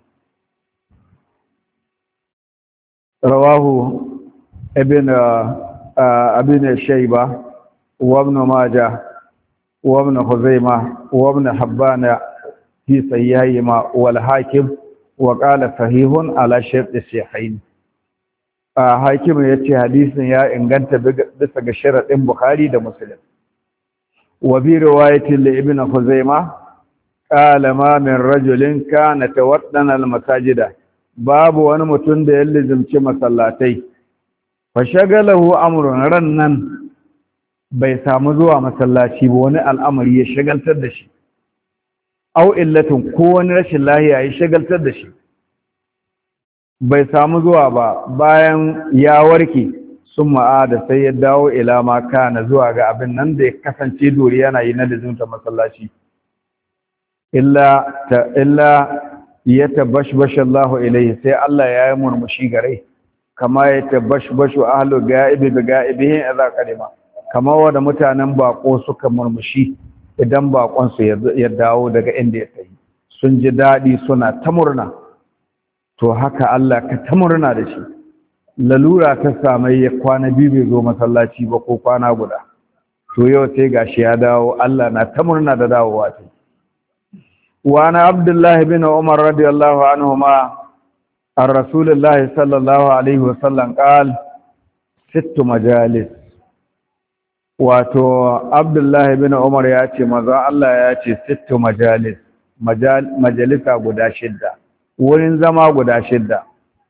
Rawahu ibn ibn Shayba wa ibn Majah وابن خزيمة وابن حبان في صحيحهما والحاكم وقال صحيح على شرط الشيخين حاكم yace hadisin ya inganta bisa ga sharadin Bukhari da Muslim wa bi riwayati li ibn Khuzaimah qala ma min rajulin kana tawaddana al masajida babu wani mutum da ya lizimci masallatai fa shagalahu amrun rannan bai samu zuwa masallaci ba wani al'amari ya shagaltar da shi au illatin ko wani rashin lahiya ya shagaltar da shi bai samu zuwa ba bayan ya warke sun ma'ada sai ya dawo ila ma kana zuwa ga abin nan da ya kasance dori yana yi na lizinta masallaci illa ta illa ya tabashbasha Allahu ilaihi sai Allah ya yi murmushi gare kama ya tabashbashu ahlu ga'ibi bi ga'ibihi idza qadima kamar wanda mutanen bako suka murmushi idan bakon su ya dawo daga inda ya tafi sun ji dadi suna ta murna to haka Allah ka ta murna da shi lalura ta samai ya kwana biyu bai zo masallaci ba ko kwana guda to yau sai gashi ya dawo Allah na ta murna da dawowa ta wa ana Abdullah ibn Umar radiyallahu anhuma ar Rasulullah sallallahu alaihi wasallam qal sittu majalis wato Abdullahi bin Umar ya ce maza Allah ya ce sittu majalis majalisa guda shidda wurin zama guda shidda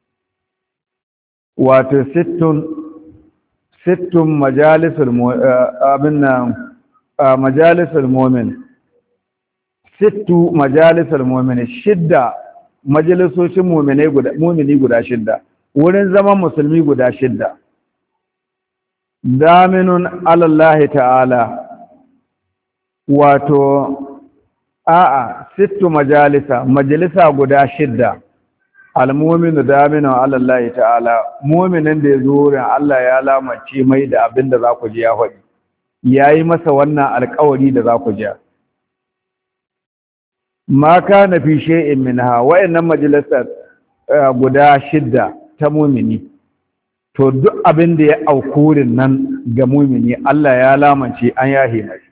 wato sittun sittun majalisul abin nan majalisul mu'min sittu majalisul mu'min shidda majalisoshin mu'mine guda mu'mini guda shidda wurin zaman musulmi guda shidda daminun alallahi ta'ala wato a'a sittu majalisa majalisa guda shidda almu'minu daminun alallahi ta'ala mu'minin da ya zo wurin Allah ya lamace mai da abin da za ku ji ya faɗi yayi masa wannan alƙawari da za ku ji ma kana fi shay'in minha wa'annan majalisar guda shidda ta mu'mini to duk abin da ya aukurin nan ga mumini Allah ya lamance an yahe mai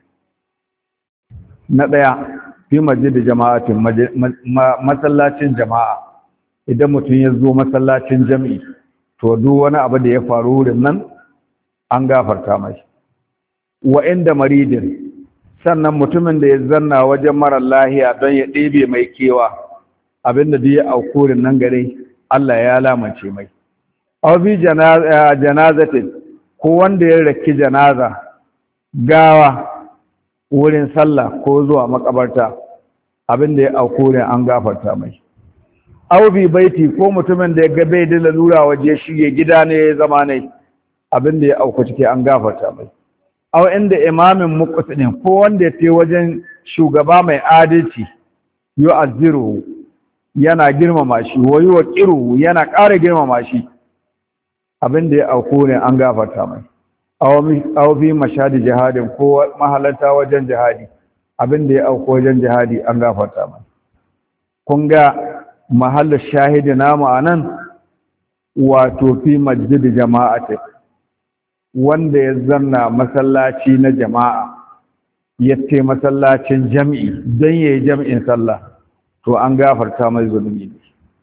na daya fi masjid jama'atin masallacin jama'a idan mutum ya zo masallacin jami'i to duk wani abu da ya faru wurin nan an gafarta mai. Wa inda maridin, sannan mutumin da ya zanna wajen marar lahiya don ya ɗebe mai kewa abinda duk ya aukurin nan gare Allah ya lamance mai. Aw bi janazatin, ko wanda ya raki janaza gawa wurin sallah ko zuwa makabarta abinda ya aukurin an gafarta mai. Aw bi baiti, ko mutumin da ya ga bai da lalura waje shige gida ne ya zama ne abinda ya auku cike an gafarta mai. Aw inda imamin muqtadin, ko wanda ya ce wajen shugaba mai adalci yu'azziru, yana girmama shi, wa yuqiru, yana ƙara girmama shi abinda ya auku ne an gafarta mai. Aw fi mashadi jihadin, ko mahalata wajen jihadi abinda ya auku wajen jihadi an gafarta mai. Kun ga mahallin shahidi namu anan wato fi masjid jama'ati, wanda ya zanna masallaci na jama'a ya ce masallacin jami'i don ya yi jami'in sallah to an gafarta mai zunubi ne.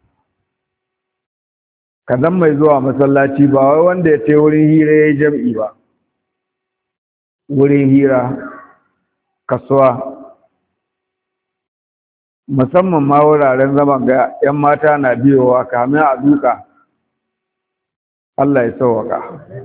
Kazan mai zuwa masallaci ba wai wanda ya ce wurin hira ya yi jami'i ba, wurin hira, kasuwa, musamman ma wuraren zaman ga 'yan mata na biyowa kamin a duka. Allah ya sauwaka.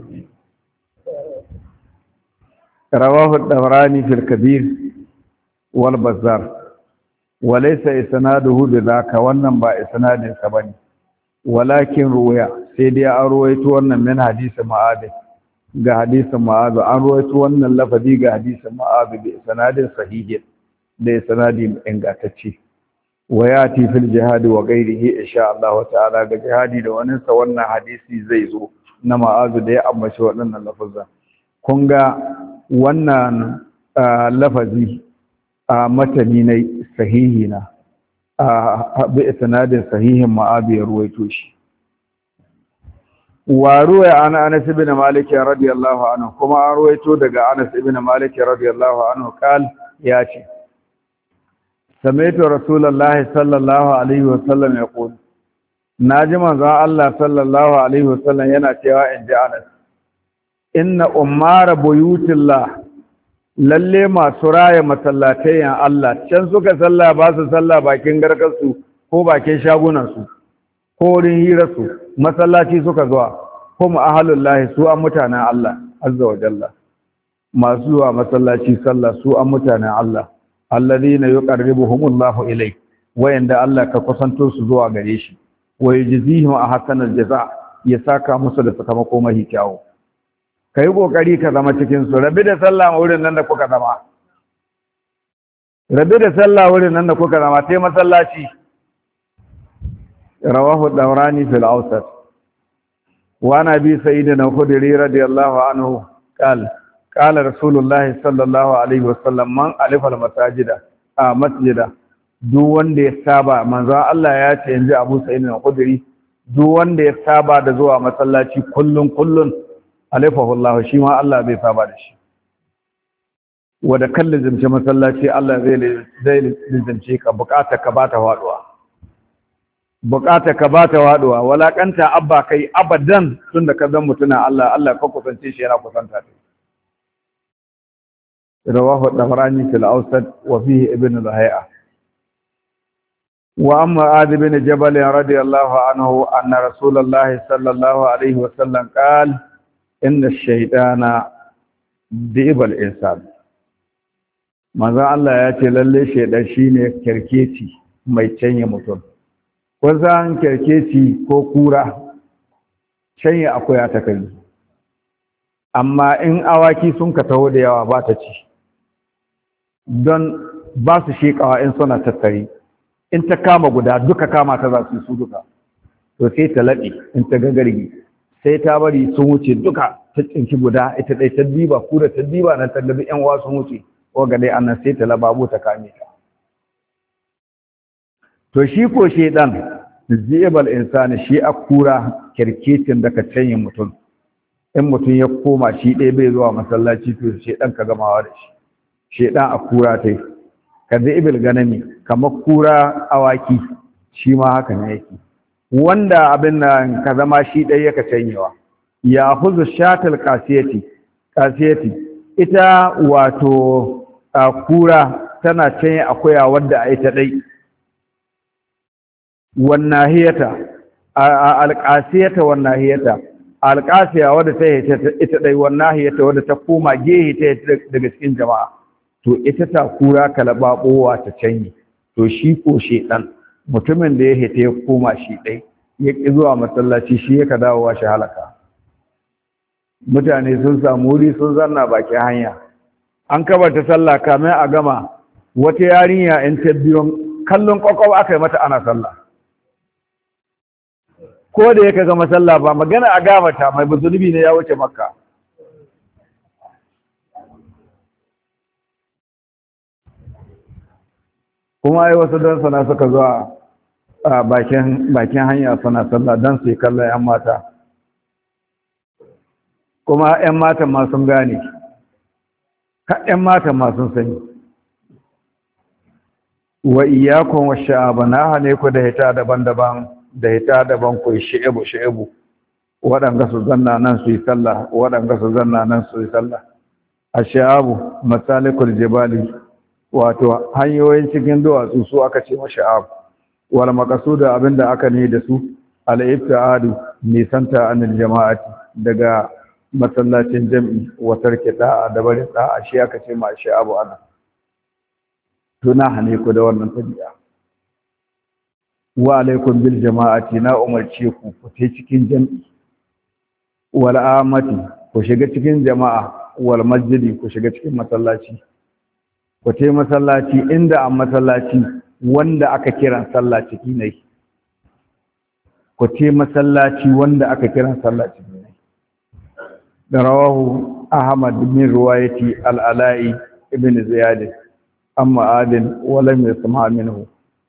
رواه الدبراني في الكبير والبزار وليس اسناده بذاك, wannan ba isnadin sa bane, walakin ruwaya sai dai an ruwaito wannan min hadisi Mu'adh, ga hadisin Mu'adh an ruwaito wannan lafazi ga hadisin Mu'adh bi isnadin sahihi da isnadi ingantacce. Wayati fil jihad wa ghairihi insha Allah ta'ala, ga jihadi da wannan sa wannan hadisi zai zo na Mu'adh da ya ambaci waɗannan lafazan. Kun ga wannan lafazi a matani na sahihi na a bi isnadin sahihin Mu'adh ya ruwaito shi. Wa ruwaya ana Anas ibn Malik radiyallahu anhu, kuma an ruwaito daga Anas ibn Malik radiyallahu anhu qal ya ce samaitu rasulullahi sallallahu alaihi wasallam yaqul, naji manzo Allah sallallahu alaihi wasallam yana cewa in ji Anas, inna ummara buyutillah, lalle masu raya masallatayen Allah can suka sallah ba su sallah bakin garkarsu ko bakin shagunansu ko wurin hirarsu, masallaci suka zuwa, kuma ahalullahi su an mutanen Allah azza wa jalla, masu zuwa masallaci sallah su an mutanen Allah, alladhina yuqarribuhumullahu ilai, wayanda Allah ka kusanto su zuwa gare shi, wa yajzihim ahsanal jaza, ya saka musu da sakamako mahi kyawu. Ka yi ƙoƙari ka zama cikinsu, rabi da sallah wurin nan da kuka zama, rabi da sallah wurin nan da kuka zama, sai masallaci. Rawahu Dawrani fil Awsat. Wa Nabi Sayyidina Khudri radiyallahu anhu qala qala Rasulullah sallallahu alaihi wasallam, man alifa al masajida a masjida, duk wanda ya saba, manzo Allah ya ce inji Abu Sayyidina Khudri, duk wanda ya saba da zuwa masallaci kullun kullun alifahu Allah, shi ma Allah zai saba da shi. Wada kan lizimce masallaci Allah zai lizimce ka, bukata ka ba ta waduwa, bukata ka ba ta waduwa, walakanta abba kai abadan tun da ka zan mutuna Allah, Allah ka kusance shi yana kusanta ta. Rawahu Dabrani fil Awsat wa fihi Ibn Lahi'a. Wa amma Adi bin Jabal radiyallahu anhu anna Rasulullah sallallahu alaihi wa sallam qala inna shaydana dibal insan, manzo Allah ya ce lalle shaydan shine kerkeci mai canye mutum. Wazan kerkeci ko kura canye akwai ta kai, amma in awaki sun ka taho da yawa ba ta ci, don ba su shekawa in suna tattare, in ta kama guda duka kama ta za su su duka, to sai ta laɓe in ta gagargi, sai ta bari sun wuce duka ta tsinki guda, ita dai ta diba kura ta diba nan ta gabi yan uwa sun wuce, ko ga dai annan sai ta lababo ta kame ta. To shi ko shedan zibal insani, shi akura kirkicin da ka canye mutum, in mutum ya koma shi ɗaya bai zuwa masallaci, to shedan ka gamawa da shi, shedan akura tai ka zibil ganami, kamar kura awaki, shi ma haka ne yake. wanda abin nan ka zama shi ɗaya yaka canyewa ya huzu shatal kasiyati kasiyati ita wato kura tana canye akuya wadda a ita ɗai wannahiyata alƙasiyata wannahiyata alƙasiya wadda ta yi ita ɗai wannahiyata wadda ta koma gehe ta daga cikin jama'a to ita ta kura kalabaɓowa ta canye to shi ko shedan mutumin da ya hita ya koma shi ɗai ya ƙi zuwa masallaci shi ya ka dawowa shi halaka mutane sun samu wuri sun zanna bakin hanya an kabarta sallah kamin a gama wata yarinya in ta biyon kallon kwakwab aka yi mata ana sallah ko da yake ga masalla ba magana a gabata mai zunubi ne ya wuce makka kuma ai wasu don sana suka zuwa a bakin bakin hanya suna sallah don su yi kallon yan mata kuma yan matan ma sun gane ka yan matan ma sun sani wa iyyakum wash-sha'aba na hane ku da hita daban-daban da hita daban ku shi'abu shi'abu waɗanda su zanna nan su yi sallah waɗanda su zanna nan su yi sallah ash-sha'abu masalikul jibali wato hanyoyin cikin duwatsu su aka ce wa sha'ab wal maqsuda abinda aka ne da su al-ibta'adu nisanta anil jama'ati daga masallacin jam'i wa tarki da'a da bari da'a shi aka ce ma sha'abu ana tuna hane ku da wannan tabi'a wa alaikum bil jama'ati na umarce ku ku tai cikin jam'i wal amati ku shiga cikin jama'a wal masjidi ku shiga cikin masallaci ku tai masallaci inda an masallaci wanda aka kira sallah ciki ne ku tai masallaci wanda aka kira sallah ciki ne da rawahu ahmad bin riwayati al-ala'i ibn ziyad amma adin walam yasma minhu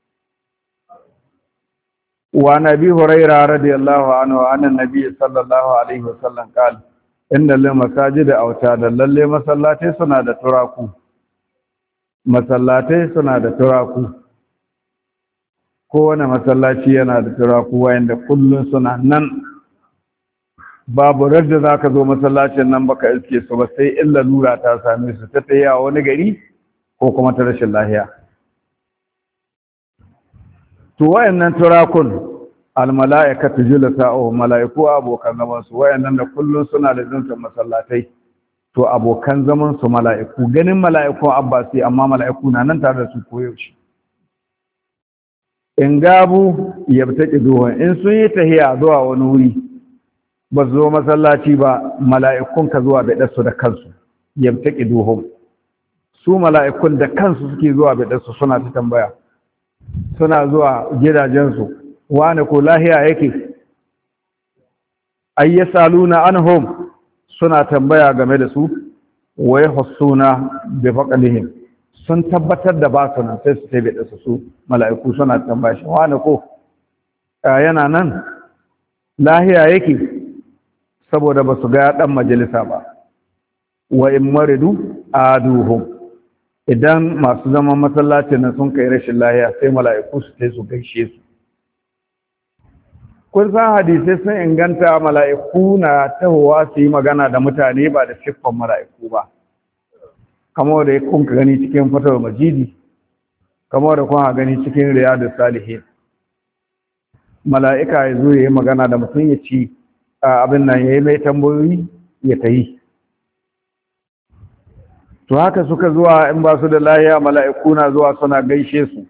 wa nabi hurairah radiyallahu anhu anna nabiy sallallahu alaihi wasallam qala inna lil masajid awtada lalle masallatai suna da turaku masallatai suna da turaku kowane masallaci yana da turaku wayanda kullun suna nan babu radda zaka zo masallacin nan baka iske su ba sai illa lura ta same su ta tayya wani gari ko kuma ta rashin lahiya to wayannan turakun almala'ikatu julasa'u mala'iku abokan zaman su wayannan da kullun suna da zuntar masallatai to abokan zaman su mala'iku ganin mala'iku abbasi amma mala'iku na nan tare da su koyaushe in gabu yabtaki duwan in sun yi tahiya zuwa wani wuri ba zo masallaci ba mala'ikun ka zuwa bai dasu da kansu yabtaki duhum su mala'ikun da kansu suke zuwa bidansu suna ta tambaya suna zuwa gidajensu wani ko lahiya yake ayyasaluna anhum suna tambaya game da su waye husuna bi faqalihim sun tabbatar da ba su nan sai su tabe da su mala'iku suna tambaya shi wani ko yana nan lahiya yake saboda ba su ga dan majalisa ba wa in maridu aduhum idan masu zaman masallacin nan sun kai rashin lahiya sai mala'iku su tai su gaishe su kun san hadisai sun inganta mala'iku na tahowa su yi magana da mutane ba da siffan mala'iku ba kamar da kun ka gani cikin fatawar majidi kamar da kun gani cikin riyadus salihin mala'ika ya zo ya yi magana da mutum ya ci abin nan ya yi mai tambayoyi ya tayi to haka suka zuwa in ba su da lahiya mala'iku na zuwa suna gaishe su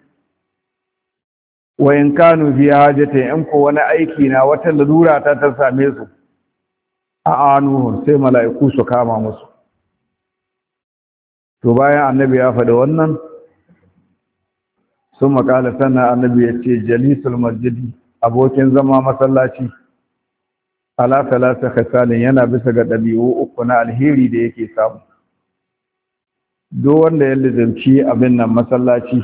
wa in kanu fi hajati in ko wani aiki na wata lalura ta ta same su a anuhun sai mala'iku su kama musu to bayan annabi ya faɗi wannan sun makala sannan annabi ya ce jalisul masjidi abokin zama masallaci ala talata khasalin yana bisa ga ɗabi'u uku na alheri da yake samu duk wanda ya lizimci abin nan masallaci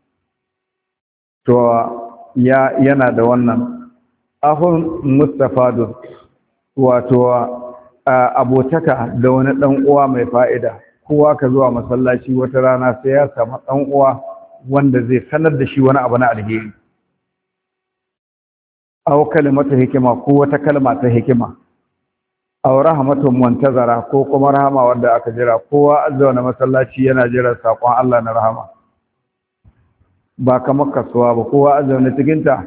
to ya yana da wannan ahun mustafadu wato abotaka da wani dan uwa mai fa'ida kowa ka zuwa masallaci wata rana sai ya samu dan uwa wanda zai sanar da shi wani abu na alheri aw kalimatu hikima ko wata kalma ta hikima aw rahmatun muntazara ko kuma rahama wanda aka jira. Kowa azza na masallaci yana jira sakon Allah na rahama, ba kamar kasuwa ba. Kowa azza na cikin ta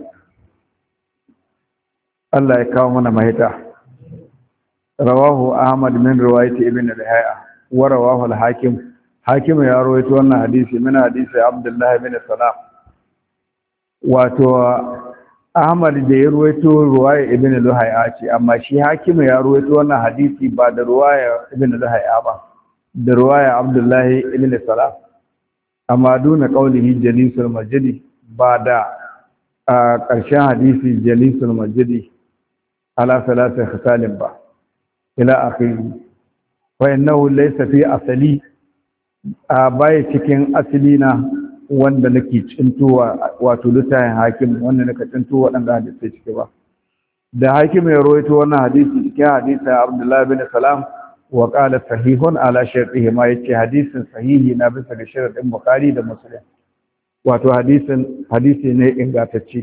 Allah ya kawo mana mahita. Rawahu Ahmad min riwayati Ibn al-Hayya wa rawahu al-Hakim. Hakim ya rawaito wannan hadisi min hadisi Abdullah ibn Salam. Wato Ahmad da ya rawaito riwaya Ibn al-Hayya ce, amma shi Hakim ya rawaito wannan hadisi ba da riwaya Ibn al-Hayya ba, da riwaya Abdullah ibn Salam. Amma duna qaulihi jalisul masjidi, ba da a ƙarshen hadisi jalisul masjidi ala salati khisalin ba ila akhiri. wa innahu laysa fi asali, a baya cikin asali na wanda nake cintowa, wato lutayen Hakim wanda nake cintowa wadanda hadisi cike ba. Da Hakim ya rawaito wannan hadisi cikin hadisi Abdullah bin Salam wa qala sahihun ala shartihi, ma yace hadisin sahihi na bisa ga sharadin Bukhari da Muslim, wato hadisin hadisi ne ingantacce.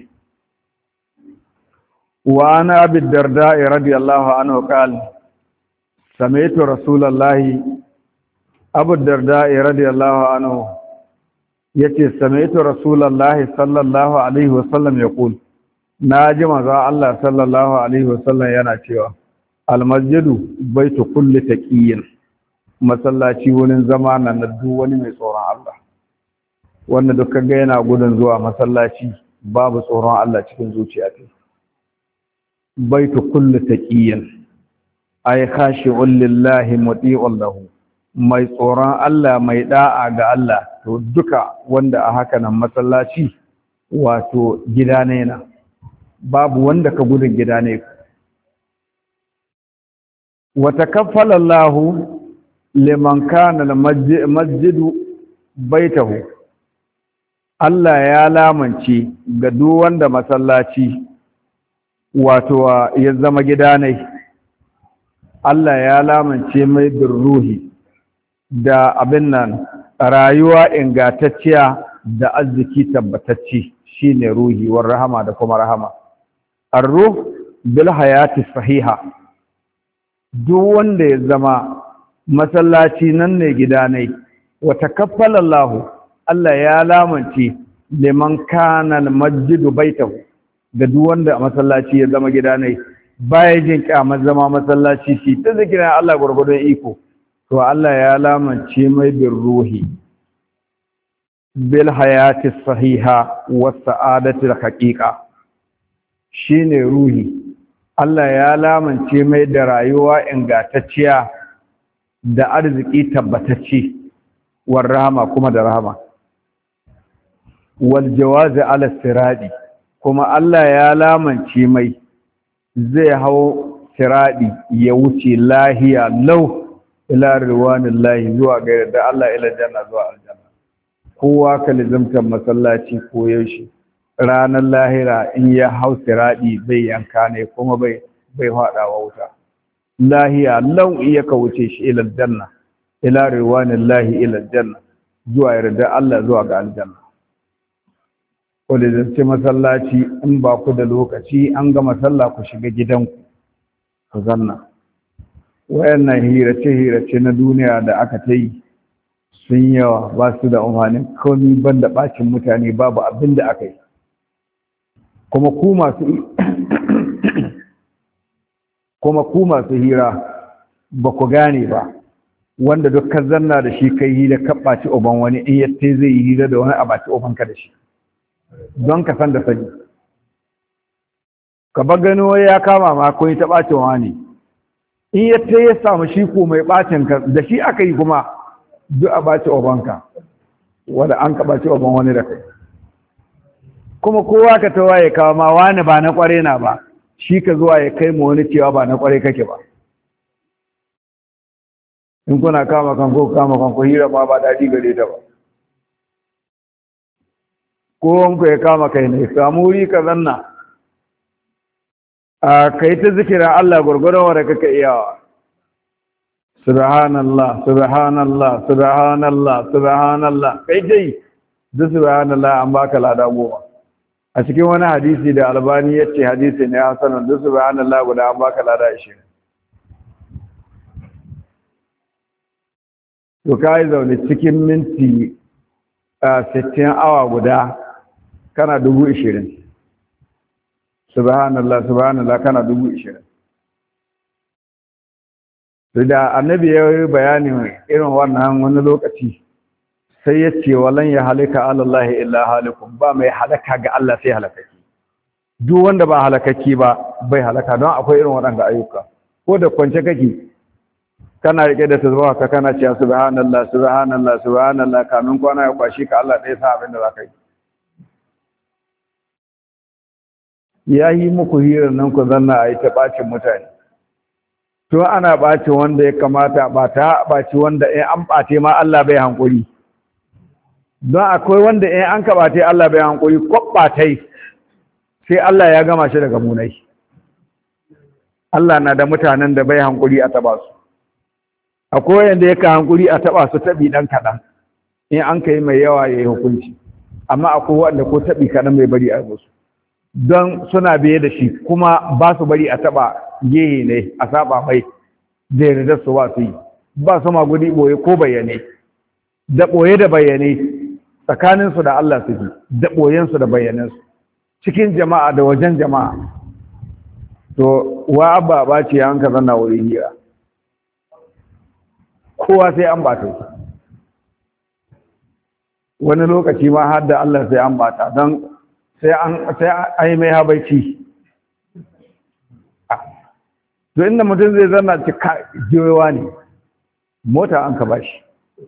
Wa ana Abi Darda radiyallahu anhu qala sami'tu Rasulullahi. Abu Darda radiyallahu anhu yace sami'tu Rasulullahi sallallahu alaihi wasallam yaqul, naji manzo Allah sallallahu alaihi wasallam yana cewa al-masjidu baitu kulli taqiyyin, masallaci wurin zama na duk wani mai tsoron Allah. Wanda duk kaga yana gudun zuwa masallaci babu tsoron Allah cikin zuciya ta. Baitu kulli taqiyyin ay khashi'un lillahi muti'un lahu, mai tsoron Allah mai da'a ga Allah. To duka wanda a haka nan masallaci wato gida ne na, babu wanda ka gudun gida ne. wa takaffala Allahu liman kana al-masjidu baitahu, Allah ya lamance ga duk wanda masallaci wato ya zama gida ne. Allah ya lamance mai birruhi da abin nan rayuwa ingantacciya da arziki tabbatacci, shine ruhi war rahama da kuma rahama. Ar-ruh bil hayati sahiha, duk wanda ya zama masallaci nan ne gida ne. Wa takaffala Allah, Allah ya lamance liman kana al-masjidu baitahu, da duk wanda masallaci ya zama gida ne, baya jin kyamar zama masallaci shi ta zikirin Allah gurgurdon iko, to Allah ya lamance mai bin ruhi bil hayati sahiha was sa'adati haqiqa, shine ruhi. Allah ya lamance mai da rayuwa ingantacciya da arziki tabbatacce, war rahama kuma da rahama, wal jawazi ala siradi, kuma Allah ya lamance mai zai hau siradi ya wuce lahiya lau ila ridwanillahi, zuwa ga yarda Allah, ila janna, zuwa aljanna. Kowa ka lizimtar masallaci ko yaushe, ranar lahira in ya hau siradi bai yanka ne kuma bai bai hada wa wuta. Lahiya lau iya ka wuce shi ila janna, ila ridwanillahi, ila janna, zuwa yarda Allah, zuwa ga aljanna. Ko lizimci masallaci, in ba ku da lokaci an gama sallah ku shiga gidanku ku zanna. Wayannan hirace-hirace na duniya da aka ta yi sun yawa, ba su da umarnin komi banda bacin mutane, babu abin da aka yi. Kuma ku masu kuma ku masu hira ba ku gane ba, wanda dukkan zanna da shi kai hira ka ɓaci uban wani, in yatte zai yi hira da wani a ɓaci ubanka da shi, don ka san da sani. Ka ba gano ya kama ma ko ta ɓacin wani, in yatte ya samu shi ko mai ɓacin ka da shi aka yi, kuma duk a ɓaci ubanka wanda an ka ɓaci uban wani da kai. Kuma kowa ka tawa ya kawo ma wani ba na ƙware na ba, shi ka zuwa ya kai mu wani cewa ba na ƙware kake ba. In kuna kama kanko kama kanko, hira ma ba daɗi gare ta ba. Kowanku ya kama kai ne, samu wuri ka zanna a kai ta zikirin Allah gwargwadon wanda kaka iyawa. Subhanallah, subhanallah, subhanallah, subhanallah, kai dai duk subhanallah an baka lada goma. a cikin wani hadisi da Albani yace hadisi ne hasanun duk subhanallahi guda an baka lada ishirin. to kai zaune cikin minti sittin awa guda kana dubu ishirin. subhanallah subhanallah kana dubu ishirin. da annabi ya yi bayanin irin wannan wani lokaci sai ya ce walan ya halika alallahi illa halikun, ba mai halaka ga Allah sai halakaki. Duk wanda ba halakaki ba bai halaka, don akwai irin waɗanda ayyuka ko da kwance kake kana rike da tasbaha ka kana cewa subhanallah subhanallah subhanallah kamin kwana ya kwashi ka Allah ɗaya sa abin da za ka yi. Ya yi muku hirar nan ku zanna a yi ta ɓacin mutane, to ana ɓaci wanda ya kamata a ɓata, ɓaci wanda in an ɓace ma Allah bai hankuri. Don akwai wanda in an kaɓace Allah bai hankuri, kwaɓatai sai Allah ya gama shi daga munai. Allah na da mutanen da bai hankuri a taɓa su. Akwai wanda ya ka hankuri a taɓa su taɓi ɗan kaɗan, in an ka yi mai yawa ya yi hukunci. Amma akwai wanda ko taɓi kaɗan bai bari a musu. Don suna biye da shi kuma ba su bari a taɓa gehe ne a saba mai da yarda su ba su yi, ba su magudi ɓoye ko bayyane, da ɓoye da bayyane tsakaninsu da Allah suke, da ɓoyensu da bayyanensu cikin jama'a da wajen jama'a. To wa abba ba ce an ka zanna wuri hira, kowa sai an bata. Wani lokaci ma har da Allah sai an bata, don sai an sai yi mai habaici. To inda mutum zai zanna cika jiyowa ne, mota an ka bashi.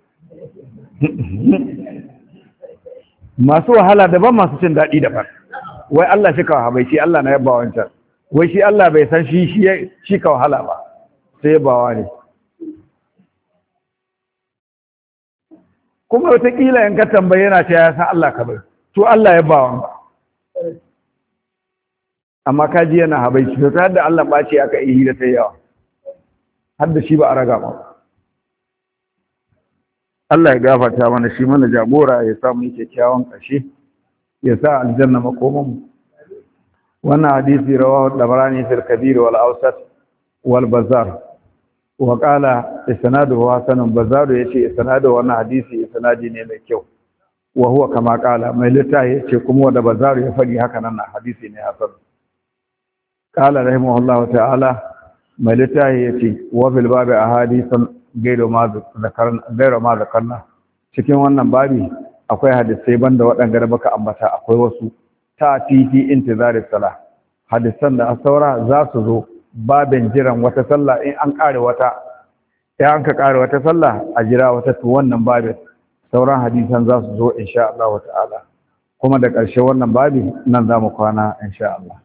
Masu wahala daban, masu cin daɗi daban. Wai Allah shi ka habaici, Allah na yabba wancan. Wai shi Allah bai san shi shi ka wahala ba, sai yabawa ne. Kuma wataƙila in ka tambaye yana ce ya san Allah ka bai, to Allah yabbawan ba. Amma kaji yana habaici, to ta da Allah ɓace aka yi hira ta yawa, har da shi ba a raga ba. Allah ya gafarta mana, shi mana jagora, ya samu yi kyakkyawan ƙarshe, ya sa aljanna makomanmu. Wannan hadisi rawahu Dabrani fil Kabir wal Awsat wal Bazzar wa qala isnaduhu hasanun. Bazzar yace isnadu wannan hadisi isnadi ne mai kyau, wa huwa kama qala, mai littafi yace kuma wanda Bazzar ya faɗi haka nan hadisi ne hasan. Qala rahimahullahu ta'ala, mai littafi yace wa fil babi ahadithun gairu ma zakarna gairu ma zakarna. Cikin wannan babi akwai hadisai banda waɗanda da baka ambata, akwai wasu ta fifi intizaris salah, hadisan da saura za su zo babin jiran wata sallah. In an kare wata in an ka kare wata sallah a jira wata, to wannan babin sauran hadisan za su zo insha Allah ta'ala. Kuma da ƙarshe wannan babi nan za mu kwana insha Allah.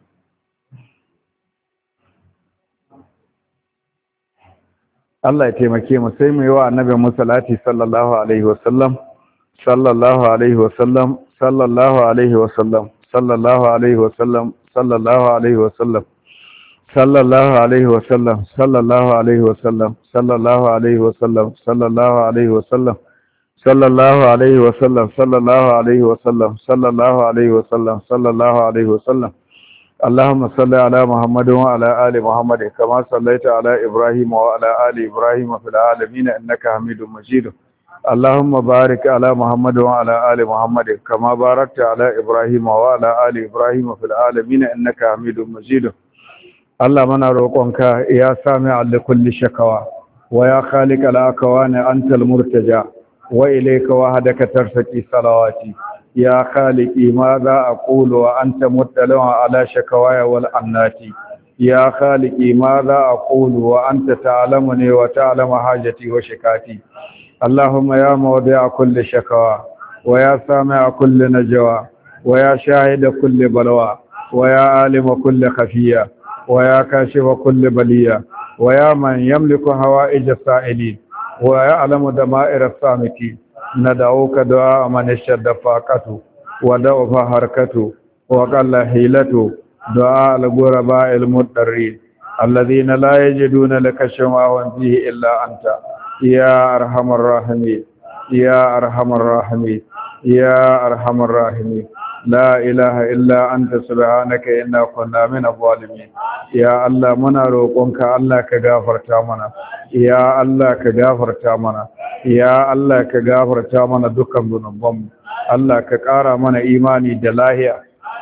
Allah ya taimake mu, sai mu yi wa annabi musallati sallallahu alaihi wasallam sallallahu alaihi wasallam sallallahu alaihi wasallam sallallahu alaihi wasallam sallallahu alaihi wasallam sallallahu alaihi wasallam sallallahu alaihi wasallam sallallahu alaihi wasallam sallallahu alaihi wasallam sallallahu alaihi wasallam sallallahu alaihi wasallam sallallahu alaihi wasallam sallallahu alaihi wasallam. اللهم صل على محمد وعلى آل محمد كما صليت على إبراهيم وعلى آل إبراهيم في العالمين إنك حميد مجيد. اللهم بارك على محمد وعلى آل محمد كما باركت على إبراهيم وعلى آل إبراهيم في العالمين إنك حميد مجيد. اللهم نروقك يا سامع لكل شكوى ويا خالق الأكوان أنت المرتجى، وإليك وحدك ترتقي صلواتي. يا خالقي ماذا أقول وأنت مطلع على شكواي والأمنات. يا خالقي ماذا أقول وأنت تعلمني وتعلم حاجتي وشكاتي. اللهم يا موضع كل شكوى ويا سامع كل نجوى ويا شاهد كل بلوى ويا عالم كل خفية ويا كاشف كل بلية ويا من يملك هوائج السائلين ويعلم دمائر الصامتين. ندعوك دعاء من اشتد فاقته ودعف حركته وقل حيلته، دعاء الغرباء المضطرين الذين لا يجدون لك شفاعا فيه إلا أنت يا أرحم الراحمين يا أرحم الراحمين يا أرحم الراحمين لا إله إلا أنت سبحانك إنا كنا من الظالمين يا الله منا روقك الله كغفر تامنا يا الله كغفر تامنا يا الله كغفر تامنا دكان ذنوبنا الله كقارا mana imani da lahiya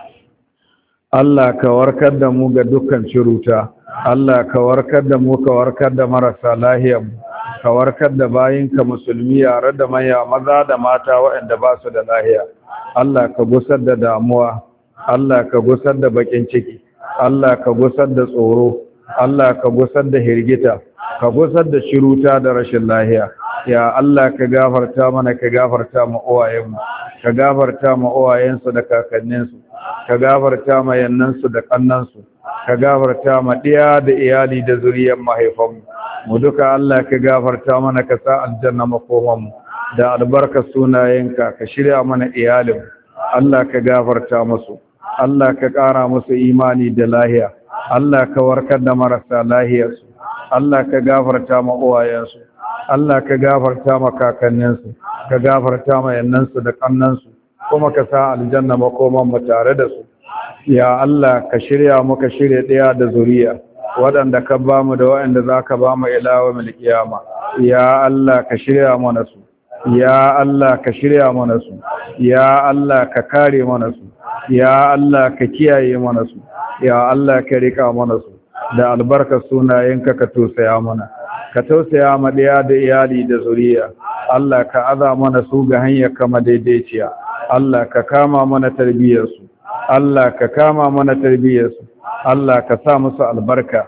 Allah ka warkar da mu ga dukkan ciruta Allah ka warkar da mu ka warkar da marasa lahiya ka warkar da bayinka musulmi yare da maya maza da mata waɗanda ba su da lahiya Allah ka gusar da damuwa Allah ka gusar da bakin ciki Allah ka gusar da tsoro Allah ka gusar da hirgita ka gusar da shiruta da rashin lahiya ya Allah ka gafarta mana ka gafarta mu uwayenmu ka gafarta mu uwayensu da kakanninsu ka gafarta ma yannansu da kannansu ka gafarta ma diya da iyali da zuriyar mahaifanmu mu duka Allah ka gafarta mana ka sa aljanna makomanmu da albarkar sunayenka ka shirya mana iyalin Allah ka gafarta musu Allah ka ƙara musu imani da lahiya Allah ka warkar da marasa lahiyarsu Allah ka gafarta ma uwayensu Allah ka gafarta ma kakanninsu ka gafarta ma yannansu da kannansu kuma ka sa aljanna makoman mu tare da su ya Allah ka shirya mu ka shirya ɗaya da zuriya waɗanda ka ba mu da waɗanda za ka ba mu ilawa mil kiyama ya Allah ka shirya mana su ya Allah ka shirya mana su ya Allah ka kare mana su ya Allah ka kiyaye mana su ya Allah ka rika mana su da albarkar sunayenka ka tausaya mana ka tausaya ma ɗaya da iyali da zuriya Allah ka aza mana su ga hanyar kama daidaiciya Allah ka kama mana tarbiyyarsu Allah ka kama mana tarbiyyarsu Allah ka sa musu albarka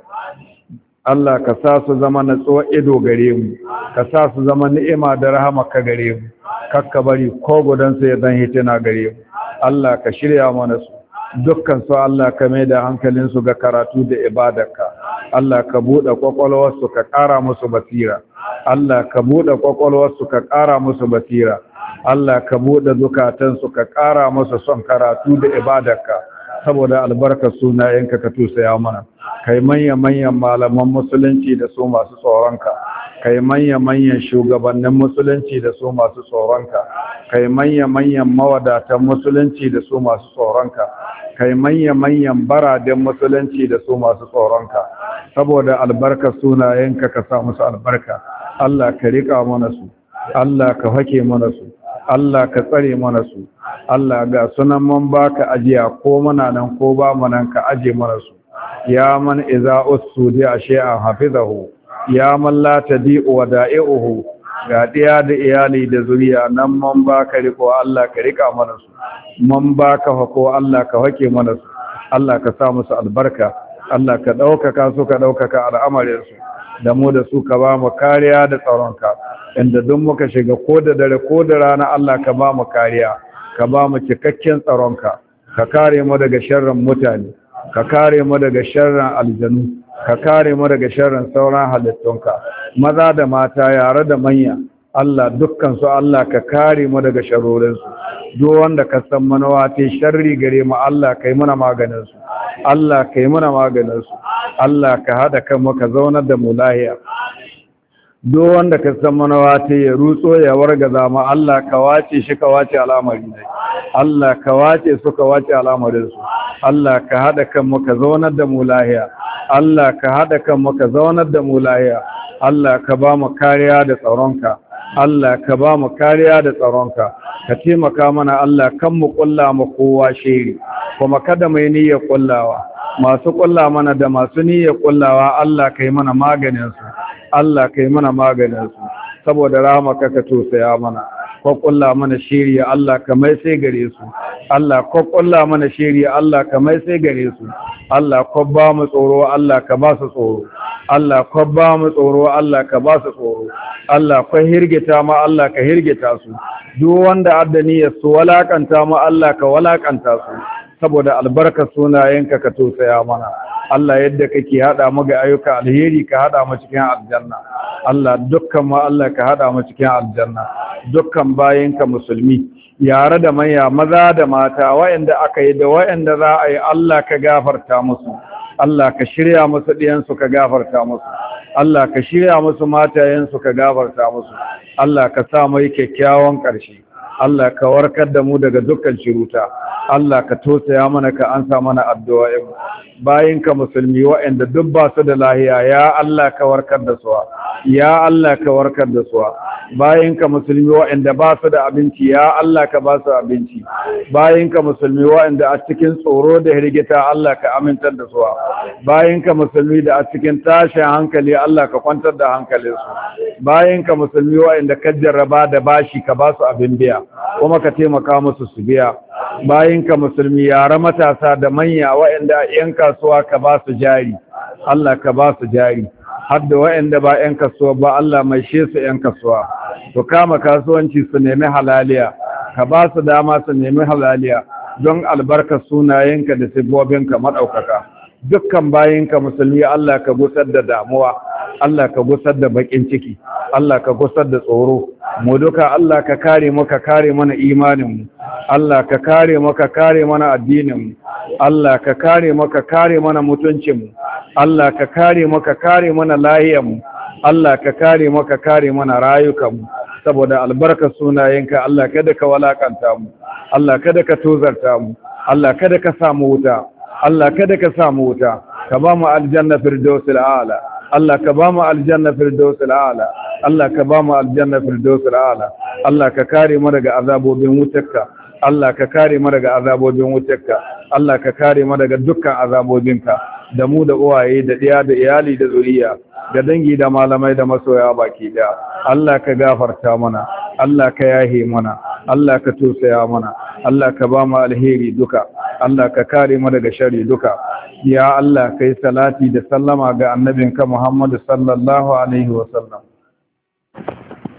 Allah ka sa su zama natsuwa ido gare mu ka sa su zama ni'ima da rahama ka gare mu kakka bari ko gudan su ya dan hitina gare mu Allah ka shirya mana su dukkan su Allah ka mai da hankalin su ga karatu da ibadarka Allah ka bude kwakwalwar su ka ƙara musu basira Allah ka bude kwakwalwar su ka ƙara musu basira Allah ka bude zukatan su ka ƙara musu son karatu da ibadarka saboda albarkar sunayenka ka tusaya mana kai manya-manyan malaman musulunci da su masu tsoronka kai manya-manyan shugabannin musulunci da su masu tsoronka kai manya-manyan mawadatan musulunci da su masu tsoronka kai manya-manyan baraden musulunci da su masu tsoronka saboda albarkar sunayenka ka sa musu albarka Allah ka rika mana su Allah ka hake mana su Allah ka tsare mana su Allah ga sunan man baka ajiya ko muna nan ko ba mu nan ka aje mana su ya man iza usudi ashay'an hafizahu ya man la tadi'u wada'ihu ga diya da iyali da zuriya nan man baka riko Allah ka rika mana su man baka hako Allah ka hake mana su Allah ka sa musu albarka Allah ka daukaka su ka daukaka al'amarin su da mu da su ka ba mu kariya da tsaronka inda duk muka shiga ko da dare ko da rana Allah ka ba mu kariya ka ba mu cikakken tsaronka ka kare mu daga sharrin mutane ka kare mu daga sharrin aljanu ka kare mu daga sharrin sauran halittunka maza da mata yare da manya Allah dukkan su Allah ka kare mu daga sharorin su duk wanda ka san manawa ta sharri gare mu Allah kai muna maganin su Allah kai muna maganin su Allah ka hada kan mu ka zaunar da mu lahiya duk wanda ka san manawa ta ya rutso ya wargaza ma Allah ka wace shi ka wace al'amari ne Allah ka wace su ka wace al'amarin su Allah ka hada kan mu ka zaunar da mu lahiya Allah ka hada kan mu ka zaunar da mu lahiya Allah ka ba mu kariya da tsaronka Allah ka ba mu kariya da tsaronka ka taimaka mana Allah kan mu kulla mu kowa shiri kuma kada mai niyyar kullawa masu kulla mana da masu niyyar kullawa Allah kai mana maganin su Allah kai mana maganin su saboda rahmaka ka tosaya mana ko kulla mana shiri Allah ka mai sai gare su Allah ko kulla mana shiri Allah ka mai sai gare su Allah ko ba mu tsoro Allah ka ba su tsoro Allah ko ba mu tsoro Allah ka ba su tsoro Allah ko hirgita ma Allah ka hirgita su duk wanda addani ya su walakanta ma Allah ka walakanta su saboda albarkar sunayenka ka tosaya mana Allah yadda kake hada mu ga ayyuka alheri ka hada mu cikin aljanna Allah dukkan mu Allah ka hada mu cikin aljanna dukkan bayinka musulmi yare da manya maza da mata wayanda aka yi da wayanda za a yi Allah ka gafarta musu Allah ka shirya musu diyan su ka gafarta musu Allah ka shirya musu matayen su ka gafarta musu Allah ka sa mu kyakkyawan ƙarshe Allah ka warkar da mu daga dukkan shiruta Allah ka tosaya mana ka ansa mana addu'o'in bayinka musulmi waɗanda duk ba su da lahiya ya Allah ka warkar da su ya Allah ka warkar da su bayinka musulmi waɗanda ba su da abinci ya Allah ka ba su abinci bayinka musulmi waɗanda a cikin tsoro da hirgita Allah ka amintar da su bayinka musulmi da a cikin tashin hankali Allah ka kwantar da hankalinsu bayinka musulmi waɗanda ka jarraba da bashi ka ba su abin biya kuma ka taimaka musu su biya bayinka musulmi yara matasa da manya waɗanda yan kasuwa ka ba su jari Allah ka ba su jari har da waɗanda ba yan kasuwa ba Allah mai she su yan kasuwa to kama kasuwanci su nemi halaliya ka ba su dama su nemi halaliya don albarkar sunayenka da sibobinka madaukaka dukkan bayinka musulmi Allah ka gusar da damuwa Allah ka gusar da bakin ciki Allah ka gusar da tsoro mu duka Allah ka kare mu ka kare mana imanin mu Allah ka kare mu ka kare mana addinin mu Allah ka kare mu ka kare mana mutuncin mu Allah ka kare mu ka kare mana lahiyar mu Allah ka kare mu ka kare mana rayukan mu saboda albarkar sunayenka Allah kada ka walakanta mu Allah kada ka tozarta mu Allah kada ka samu wuta Allah kada ka samu wuta ka ba mu aljanna firdausil a'la Allah ka ba mu aljanna firdausil a'la Allah ka ba mu aljanna firdausil a'la Allah ka kare mu daga azabobin wutarka Allah ka kare mu daga azabobin wutarka Allah ka kare mu daga dukkan azabobinka da mu da uwaye da ɗiya da iyali da zuriya da dangi da malamai da masoya baki daya Allah ka gafarta mana Allah ka yahe mana Allah ka tosaya mana Allah ka ba mu alheri duka Allah ka kare mu daga shari duka ya Allah kai salati da sallama ga annabinka Muhammad sallallahu alaihi wasallam